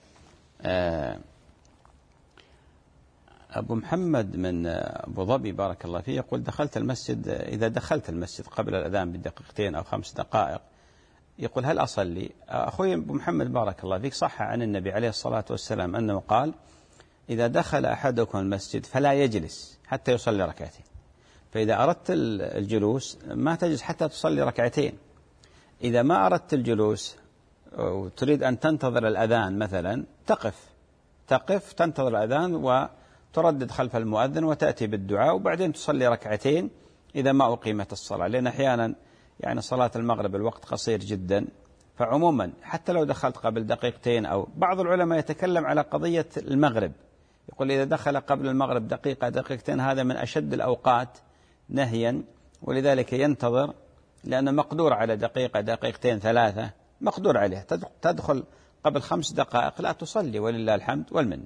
S2: أبو محمد من أبو ظبي بارك الله فيه يقول دخلت المسجد، إذا دخلت المسجد قبل الأذان بدقيقتين أو خمس دقائق يقول هل أصلي؟ أخوي أبو محمد بارك الله فيك، صح عن النبي عليه الصلاة والسلام أنه قال إذا دخل أحدكم المسجد فلا يجلس حتى يصلي ركعتين، فإذا أردت الجلوس ما تجلس حتى تصلي ركعتين. إذا ما أردت الجلوس وتريد أن تنتظر الأذان مثلا تقف تقف تنتظر الأذان وتردد خلف المؤذن وتأتي بالدعاء وبعدين تصلي ركعتين إذا ما أقيمت الصلاة، لأن أحيانا يعني صلاة المغرب الوقت قصير جدا. فعموما حتى لو دخلت قبل دقيقتين، أو بعض العلماء يتكلم على قضية المغرب، يقول إذا دخل قبل المغرب دقيقة دقيقتين هذا من أشد الأوقات نهيا، ولذلك ينتظر، لأنه مقدور على دقيقة دقيقتين ثلاثة مقدور عليه. تدخل قبل خمس دقائق لا تصلي ولله الحمد والمنة.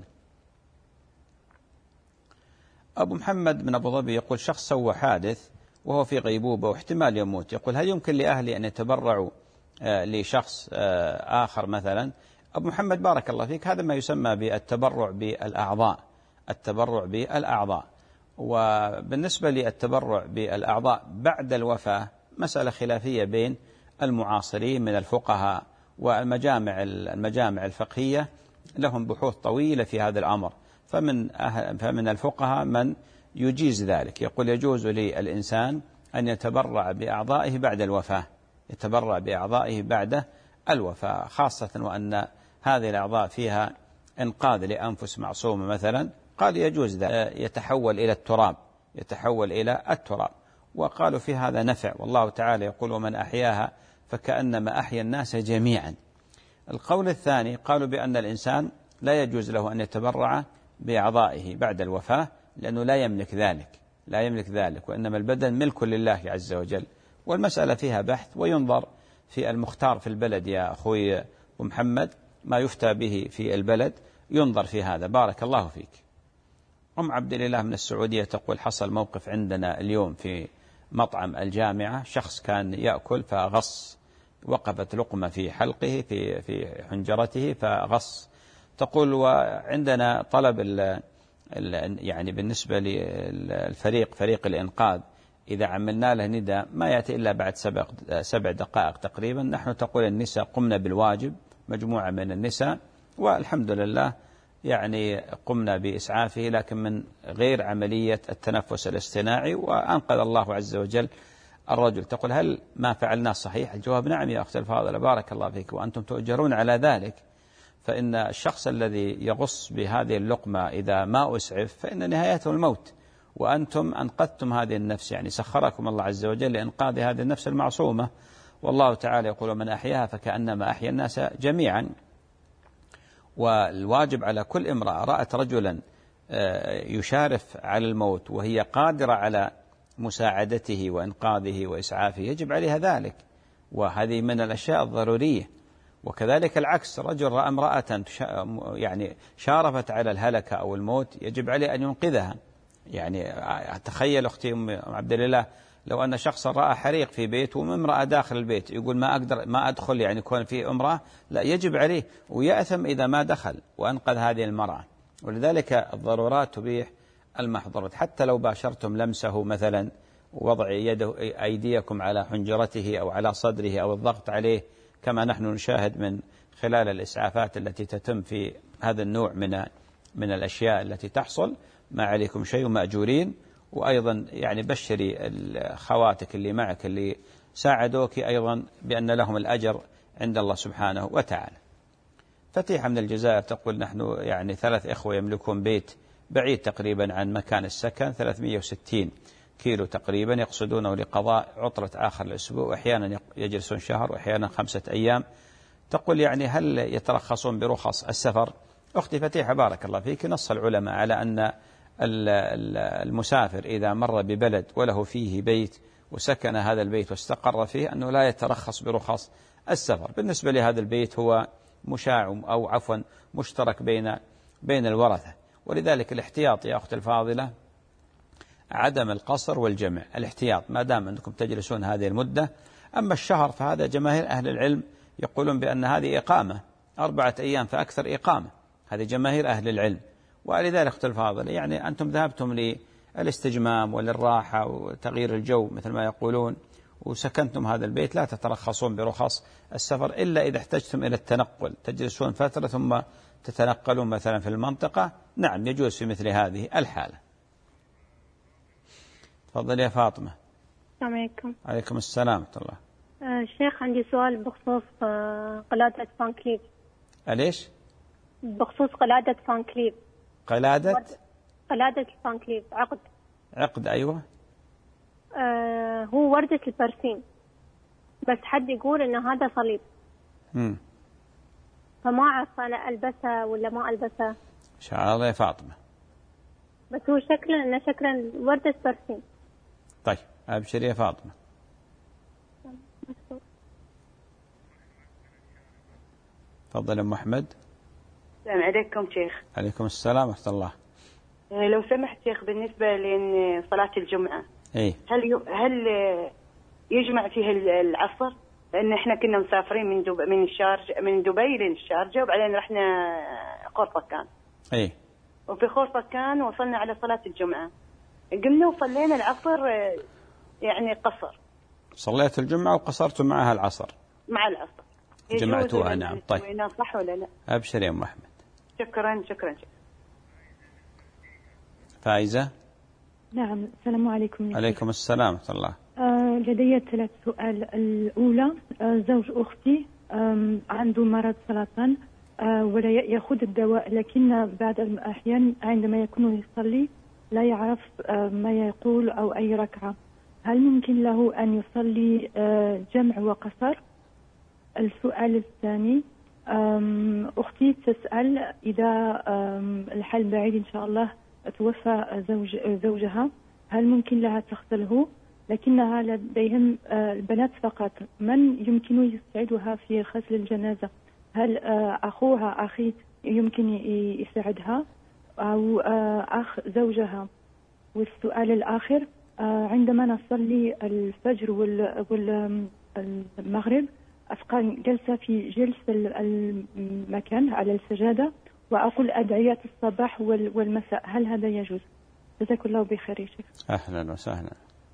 S2: أبو محمد من أبو ظبي يقول شخص سوى حادث وهو في غيبوبة واحتمال يموت، يقول هل يمكن لأهلي أن يتبرعوا آه لشخص آه آخر مثلا؟ أبو محمد بارك الله فيك، هذا ما يسمى بالتبرع بالأعضاء، التبرع بالأعضاء. وبالنسبة للتبرع بالأعضاء بعد الوفاة مسألة خلافية بين المعاصرين من الفقهاء والمجامع المجامع الفقهية، لهم بحوث طويلة في هذا الأمر. فمن فمن الفقهاء من يجيز ذلك، يقول يجوز للإنسان أن يتبرع بأعضائه بعد الوفاة، يتبرع بأعضائه بعد الوفاة، خاصة وأن هذه الأعضاء فيها إنقاذ لأنفس معصومة مثلا، قال يجوز ذلك، يتحول إلى التراب يتحول إلى التراب. وقالوا في هذا نفع، والله تعالى يقول ومن أحياها فكأنما أحيا الناس جميعا. القول الثاني قالوا بأن الإنسان لا يجوز له أن يتبرع بأعضائه بعد الوفاة، لأنه لا يملك ذلك لا يملك ذلك وإنما البدن ملك لله عز وجل. والمسألة فيها بحث وينظر في المختار في البلد يا أخوي أبو محمد، ما يفتى به في البلد ينظر في هذا. بارك الله فيك. أم عبد الله من السعودية تقول حصل موقف عندنا اليوم في مطعم الجامعة، شخص كان يأكل فغص، وقفت لقمة في حلقه في في حنجرته فغص. تقول وعندنا طلب ال يعني بالنسبة للفريق فريق الإنقاذ إذا عملنا له نداء ما يأتي إلا بعد سبع سبع دقائق تقريبا. نحن تقول النساء قمنا بالواجب، مجموعة من النساء، والحمد لله يعني قمنا بإسعافه، لكن من غير عملية التنفس الاصطناعي، وأنقذ الله عز وجل الرجل. تقول هل ما فعلناه صحيح؟ الجواب نعم يا أختي الفاضلة، بارك الله فيك، وأنتم تؤجرون على ذلك. فإن الشخص الذي يغص بهذه اللقمة إذا ما أسعف فإن نهايته الموت، وأنتم أنقذتم هذه النفس، يعني سخركم الله عز وجل لإنقاذ هذه النفس المعصومة. والله تعالى يقول من أحياها فكأنما أحيا الناس جميعا. والواجب على كل امرأة رأت رجلا يشارف على الموت وهي قادرة على مساعدته وإنقاذه وإسعافه يجب عليها ذلك، وهذه من الأشياء الضرورية. وكذلك العكس، رجل رأى امرأة يعني شارفت على الهلكة أو الموت يجب عليه أن ينقذها. يعني تخيل أختي أم عبد الله لو أن شخصا رأى حريق في بيت وامرأة داخل البيت، يقول ما أقدر ما أدخل، يعني يكون في امرأة، لا يجب عليه ويأثم إذا ما دخل وأنقذ هذه المرأة. ولذلك الضرورات تبيح المحظورات. حتى لو باشرتم لمسه مثلا، وضع يده أيديكم على حنجرته أو على صدره أو الضغط عليه، كما نحن نشاهد من خلال الإسعافات التي تتم في هذا النوع من من الأشياء التي تحصل، ما عليكم شيء مأجورين. وأيضا يعني بشري خواتك اللي معك اللي ساعدوك أيضا بأن لهم الأجر عند الله سبحانه وتعالى. فتيحة من الجزائر تقول نحن يعني ثلاث إخوة يملكون بيت بعيد تقريبا عن مكان السكن ثلاثمئة وستين كيلو تقريبا، يقصدونه لقضاء عطلة آخر الأسبوع، وأحيانا يجلسون شهر وأحيانا خمسة أيام. تقول يعني هل يترخصون برخص السفر؟ أختي فتيحة بارك الله فيك، نص العلماء على أن المسافر إذا مر ببلد وله فيه بيت وسكن هذا البيت واستقر فيه أنه لا يترخص برخص السفر. بالنسبة لهذا البيت هو مشاع أو عفوا مشترك بين بين الورثة، ولذلك الاحتياط يا أخت الفاضلة عدم القصر والجمع. الاحتياط ما دام أنكم تجلسون هذه المدة. أما الشهر فهذا جماهير أهل العلم يقولون بأن هذه إقامة أربعة أيام فأكثر إقامة، هذه جماهير أهل العلم. ولذلك أخت الفاضلة يعني أنتم ذهبتم للاستجمام وللراحة وتغيير الجو مثل ما يقولون وسكنتم هذا البيت، لا تترخصون برخص السفر إلا إذا احتجتم إلى التنقل، تجلسون فترة ثم تتنقلون مثلا في المنطقة، نعم يجوز في مثل هذه الحالة. تفضل يا فاطمة.
S11: السلام عليكم.
S2: عليكم السلام ورحمة الله.
S11: آه شيخ عندي سؤال بخصوص آه قلادة فانكليف.
S2: ليش؟
S11: بخصوص قلادة فانكليف.
S2: قلادة؟
S11: قلادة الفانكليف عقد.
S2: عقد أيوة.
S11: آه هو وردة البرسيم، بس حد يقول إن هذا صليب.
S2: امم
S11: فما أعرف أنا ألبسها ولا ما ألبسها.
S2: إن شاء الله يا فاطمة.
S11: بس هو شكله إنه شكله وردة برسيم.
S2: طيب أبشري يا فاطمة. تفضل أم أحمد.
S12: السلام عليكم شيخ.
S2: عليكم السلام ورحمة الله.
S12: لو سمحت شيخ بالنسبة لصلاة الجمعة،
S2: إيه؟
S12: هل هل يجمع فيها العصر؟ لأن إحنا كنا مسافرين من دب... من الشارجة من دبي للشارجة وبعدين رحنا خورفكان.
S2: إيه؟
S12: وفي خورفكان وصلنا على صلاة الجمعة، قمنا وصلينا العصر يعني قصر.
S2: صليت الجمعة وقصرتم معها العصر؟
S12: مع العصر.
S2: جمعتوها نعم. طيب.
S12: صح ولا لا؟
S2: أبشر يا أم أحمد.
S12: شكرا شكرا شكرا.
S2: فايزة.
S13: نعم السلام عليكم.
S2: عليكم السلام ورحمة الله.
S13: آه لدي ثلاث سؤال. الأولى آه زوج أختي آه عنده مرض سرطان آه ولا يأخذ الدواء، لكن بعض الأحيان عندما يكون يصلي لا يعرف آه ما يقول أو أي ركعة. هل ممكن له أن يصلي آه جمع وقصر؟ السؤال الثاني أختي تسأل إذا الحال بعيد إن شاء الله توفى زوج زوجها هل ممكن لها تغسله، لكنها لديهم البنات فقط، من يمكن يساعدها في غسل الجنازة؟ هل أخوها أخي يمكن يساعدها أو أخ زوجها؟ والسؤال الآخر عندما نصلي الفجر والمغرب أبقى جلسة في جلس المكان على السجادة وأقول أدعية الصباح والمساء، هل هذا يجوز؟ جزاك الله بخير يا شيخ.
S2: أهلا وسهلا.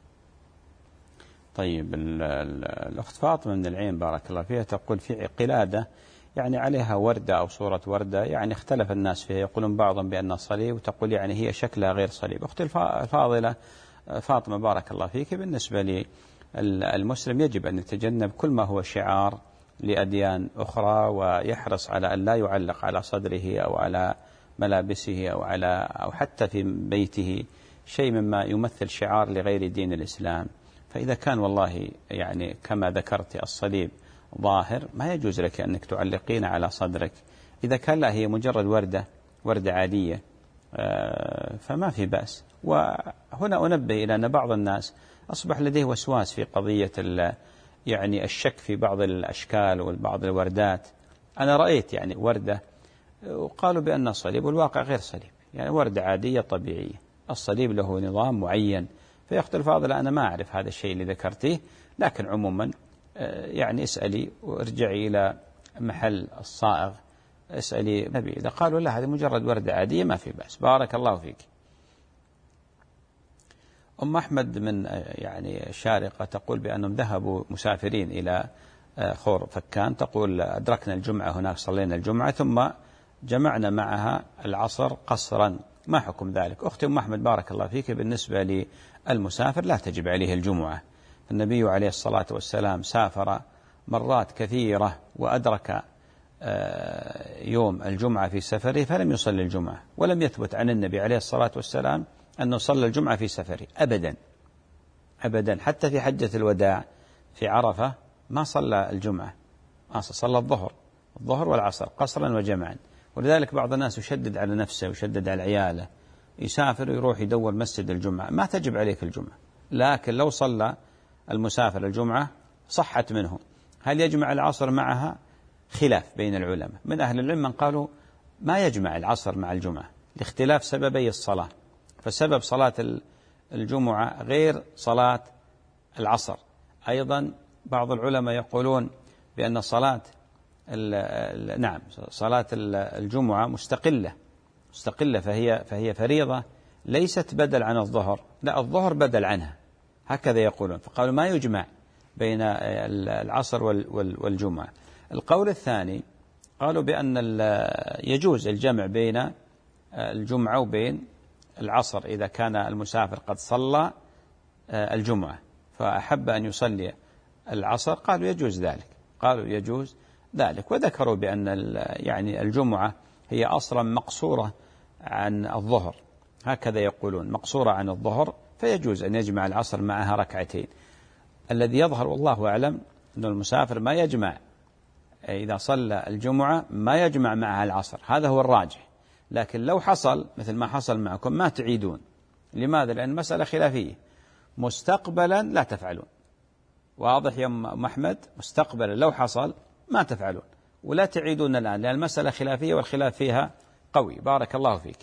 S2: طيب الأخت فاطمة من العين بارك الله فيها تقول في قلادة يعني عليها وردة أو صورة وردة، يعني اختلف الناس فيها، يقولون بعضهم بأنها صليب وتقول يعني هي شكلها غير صليب. أختي الفاضلة فاطمة بارك الله فيك، بالنسبة لي المسلم يجب أن يتجنب كل ما هو شعار لأديان أخرى، ويحرص على أن لا يعلق على صدره أو على ملابسه أو على أو حتى في بيته شيء مما يمثل شعار لغير دين الإسلام. فإذا كان والله يعني كما ذكرت الصليب ظاهر ما يجوز لك أنك تعلقين على صدرك. إذا كان لا هي مجرد وردة وردة عادية فما في بأس. وهنا أنبه إلى أن بعض الناس أصبح لديه وسواس في قضية يعني الشك في بعض الأشكال وبعض الوردات. أنا رأيت يعني وردة وقالوا بأنها صليب والواقع غير صليب، يعني وردة عادية طبيعية. الصليب له نظام معين. فيا أختي الفاضلة أنا ما أعرف هذا الشيء اللي ذكرتيه، لكن عموما يعني اسألي وارجعي إلى محل الصائغ، اسألي نبي إذا قالوا لا هذه مجرد وردة عادية ما في بأس. بارك الله فيك. أم أحمد من يعني شارقة تقول بأنهم ذهبوا مسافرين إلى خور فكان، تقول أدركنا الجمعة هناك صلينا الجمعة ثم جمعنا معها العصر قصرا، ما حكم ذلك؟ أختي أم أحمد بارك الله فيك، بالنسبة للمسافر لا تجب عليه الجمعة. النبي عليه الصلاة والسلام سافر مرات كثيرة وأدرك يوم الجمعة في سفره فلم يصلي الجمعة، ولم يثبت عن النبي عليه الصلاة والسلام أنه صلى الجمعة في سفره أبدا أبدا. حتى في حجة الوداع في عرفة ما صلى الجمعة، صلى الظهر الظهر والعصر قصرا وجمعا. ولذلك بعض الناس يشدد على نفسه ويشدد على عياله، يسافر ويروح يدور مسجد الجمعة. ما تجب عليك الجمعة، لكن لو صلى المسافر الجمعة صحت منه. هل يجمع العصر معها؟ خلاف بين العلماء. من أهل العلم من قالوا ما يجمع العصر مع الجمعة لاختلاف سببي الصلاة، فسبب صلاة الجمعة غير صلاة العصر. أيضا بعض العلماء يقولون بأن صلاة نعم صلاة الجمعة مستقلة مستقلة فهي فهي فريضة ليست بدل عن الظهر، لا الظهر بدل عنها، هكذا يقولون. فقالوا ما يجمع بين العصر والجمعة. القول الثاني قالوا بأن يجوز الجمع بين الجمعة وبين العصر إذا كان المسافر قد صلى الجمعة فأحب أن يصلي العصر، قالوا يجوز ذلك قالوا يجوز ذلك وذكروا بأن يعني الجمعة هي أصلا مقصورة عن الظهر، هكذا يقولون مقصورة عن الظهر، فيجوز أن يجمع العصر معها ركعتين. الذي يظهر والله أعلم أن المسافر ما يجمع إذا صلى الجمعة ما يجمع معها العصر، هذا هو الراجح. لكن لو حصل مثل ما حصل معكم ما تعيدون. لماذا؟ لأن المسألة خلافية. مستقبلا لا تفعلون، واضح يا أم أحمد؟ مستقبلا لو حصل ما تفعلون ولا تعيدون الآن، لأن المسألة خلافية والخلاف فيها قوي. بارك الله فيك.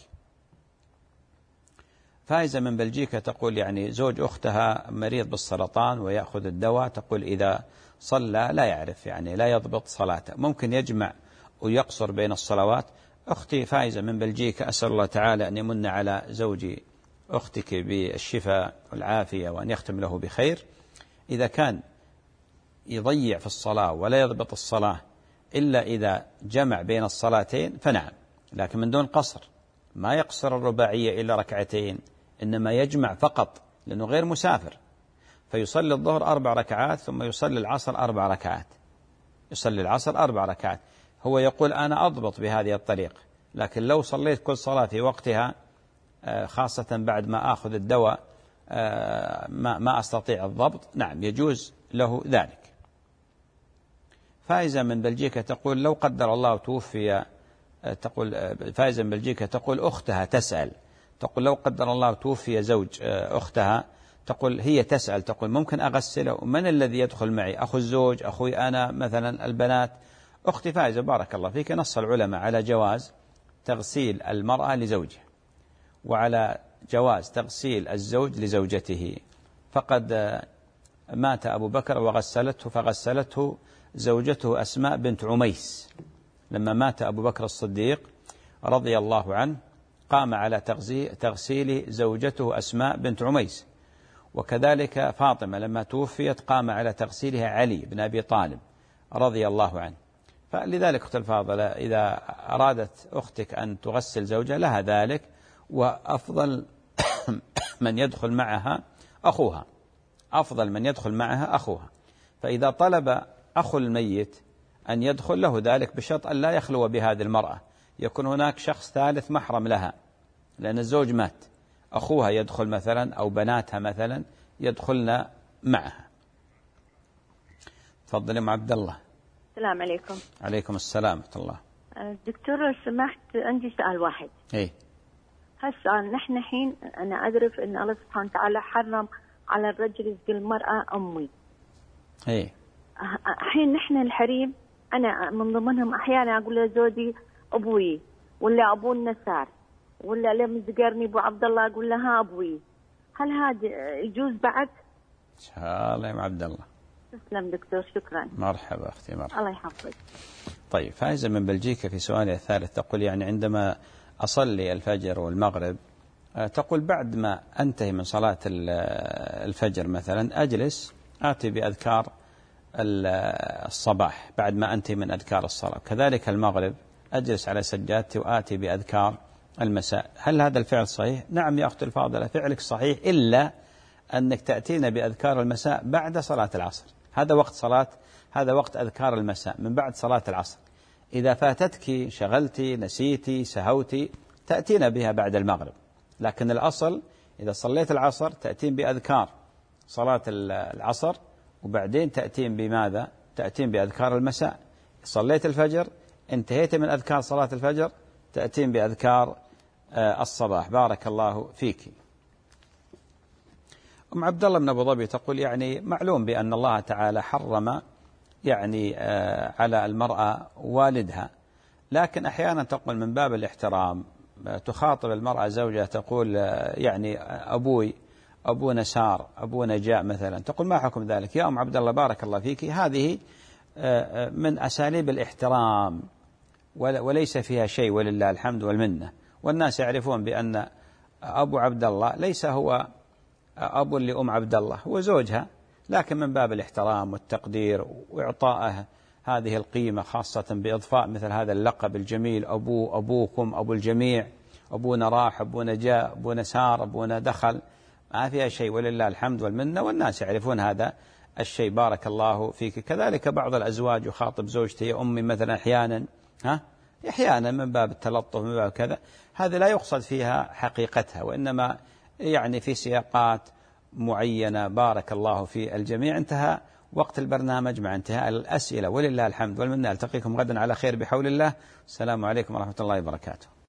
S2: فائزة من بلجيكا تقول يعني زوج أختها مريض بالسرطان ويأخذ الدواء، تقول إذا صلى لا يعرف يعني لا يضبط صلاته، ممكن يجمع ويقصر بين الصلوات؟ أختي فائزة من بلجيكا، أسأل الله تعالى أن يمن على زوجي أختك بالشفاء والعافية وأن يختم له بخير. إذا كان يضيع في الصلاة ولا يضبط الصلاة إلا إذا جمع بين الصلاتين فنعم، لكن من دون قصر. ما يقصر الرباعية إلا ركعتين، إنما يجمع فقط لأنه غير مسافر، فيصلي الظهر أربع ركعات ثم يصلي العصر أربع ركعات يصلي العصر أربع ركعات. هو يقول أنا أضبط بهذه الطريقة، لكن لو صليت كل صلاة في وقتها خاصة بعد ما أخذ الدواء ما ما أستطيع الضبط، نعم يجوز له ذلك. فائزة من بلجيكا تقول لو قدر الله توفي، تقول فائزة من بلجيكا تقول أختها تسأل، تقول لو قدر الله توفي زوج أختها، تقول هي تسأل تقول ممكن أغسله؟ من الذي يدخل معي؟ أخو الزوج، أخوي أنا مثلا، البنات؟ أختي فائزة بارك الله فيك، نص العلماء على جواز تغسيل المرأة لزوجها وعلى جواز تغسيل الزوج لزوجته، فقد مات أبو بكر وغسلته فغسلته زوجته أسماء بنت عميس. لما مات أبو بكر الصديق رضي الله عنه قام على تغسيل زوجته أسماء بنت عميس، وكذلك فاطمة لما توفيت قام على تغسيلها علي بن أبي طالب رضي الله عنه. فلذلك أختي الفاضلة إذا أرادت أختك أن تغسل زوجها لها ذلك، وأفضل من يدخل معها أخوها، أفضل من يدخل معها أخوها. فإذا طلب أخو الميت أن يدخل له ذلك بشرط أن لا يخلو بهذه المرأة، يكون هناك شخص ثالث محرم لها، لأن الزوج مات، أخوها يدخل مثلا أو بناتها مثلا يدخلن معها. تفضل يا أم عبد الله.
S10: السلام عليكم.
S2: عليكم السلام ورحمة الله.
S10: دكتور سمحت عندي سؤال واحد.
S2: إيه.
S10: هالسؤال نحن حين أنا أعرف أن الله سبحانه وتعالى حرم على الرجل يسقي المرأة أمي.
S2: إيه.
S10: حين نحن الحريم أنا من ضمنهم أحيانا أقول لزوجي أبوي ولا أبو النسار ولا لما زقرني أبو عبد الله أقول لها أبوي، هل هذا يجوز بعد؟
S2: إن شاء الله يا أم عبد الله.
S10: تسلم دكتور، شكرا.
S2: مرحبا أختي مرحبا.
S10: الله يحفظك.
S2: طيب، فائزة من بلجيكا في سؤالها الثالث تقول يعني عندما أصلي الفجر والمغرب تقول بعد ما أنتهي من صلاة الفجر مثلا أجلس آتي بأذكار الصباح بعد ما أنتهي من أذكار الصلاة، كذلك المغرب أجلس على سجادتي وآتي بأذكار المساء. هل هذا الفعل صحيح؟ نعم يا أختي الفاضلة، فعلك صحيح، إلا أنك تأتينا بأذكار المساء بعد صلاة العصر. هذا وقت صلاة، هذا وقت أذكار المساء من بعد صلاة العصر. إذا فاتتك شغلتي نسيتي سهوتي تأتينا بها بعد المغرب، لكن الأصل إذا صليت العصر تأتين بأذكار صلاة العصر وبعدين تأتين بماذا؟ تأتين بأذكار المساء. صليت الفجر انتهيت من أذكار صلاة الفجر تأتين بأذكار الصباح. بارك الله فيك. أم عبد الله من أبو ظبي تقول يعني معلوم بأن الله تعالى حرم يعني على المرأة والدها، لكن أحيانا تقول من باب الاحترام تخاطب المرأة زوجها تقول يعني أبوي أبو نسار أبو نجاء مثلا، تقول ما حكم ذلك؟ يا أم عبد الله بارك الله فيك، هذه من أساليب الاحترام وليس فيها شيء ولله الحمد والمنة، والناس يعرفون بأن أبو عبد الله ليس هو أبو لأم عبد الله، هو زوجها، لكن من باب الاحترام والتقدير وإعطائه هذه القيمة، خاصة بإضفاء مثل هذا اللقب الجميل أبو أبوكم أبو الجميع، أبونا راح أبونا جاء أبونا سار أبونا دخل، ما فيها شيء ولله الحمد والمنة، والناس يعرفون هذا الشيء. بارك الله فيك. كذلك بعض الأزواج يخاطب زوجته يا أمي مثلا أحيانا ها أحيانا من باب التلطف من باب كذا، هذا لا يقصد فيها حقيقتها، وإنما يعني في سياقات معينة. بارك الله في الجميع. انتهى وقت البرنامج مع انتهاء الأسئلة ولله الحمد والمنة. ألتقيكم غدا على خير بحول الله. السلام عليكم ورحمة الله وبركاته.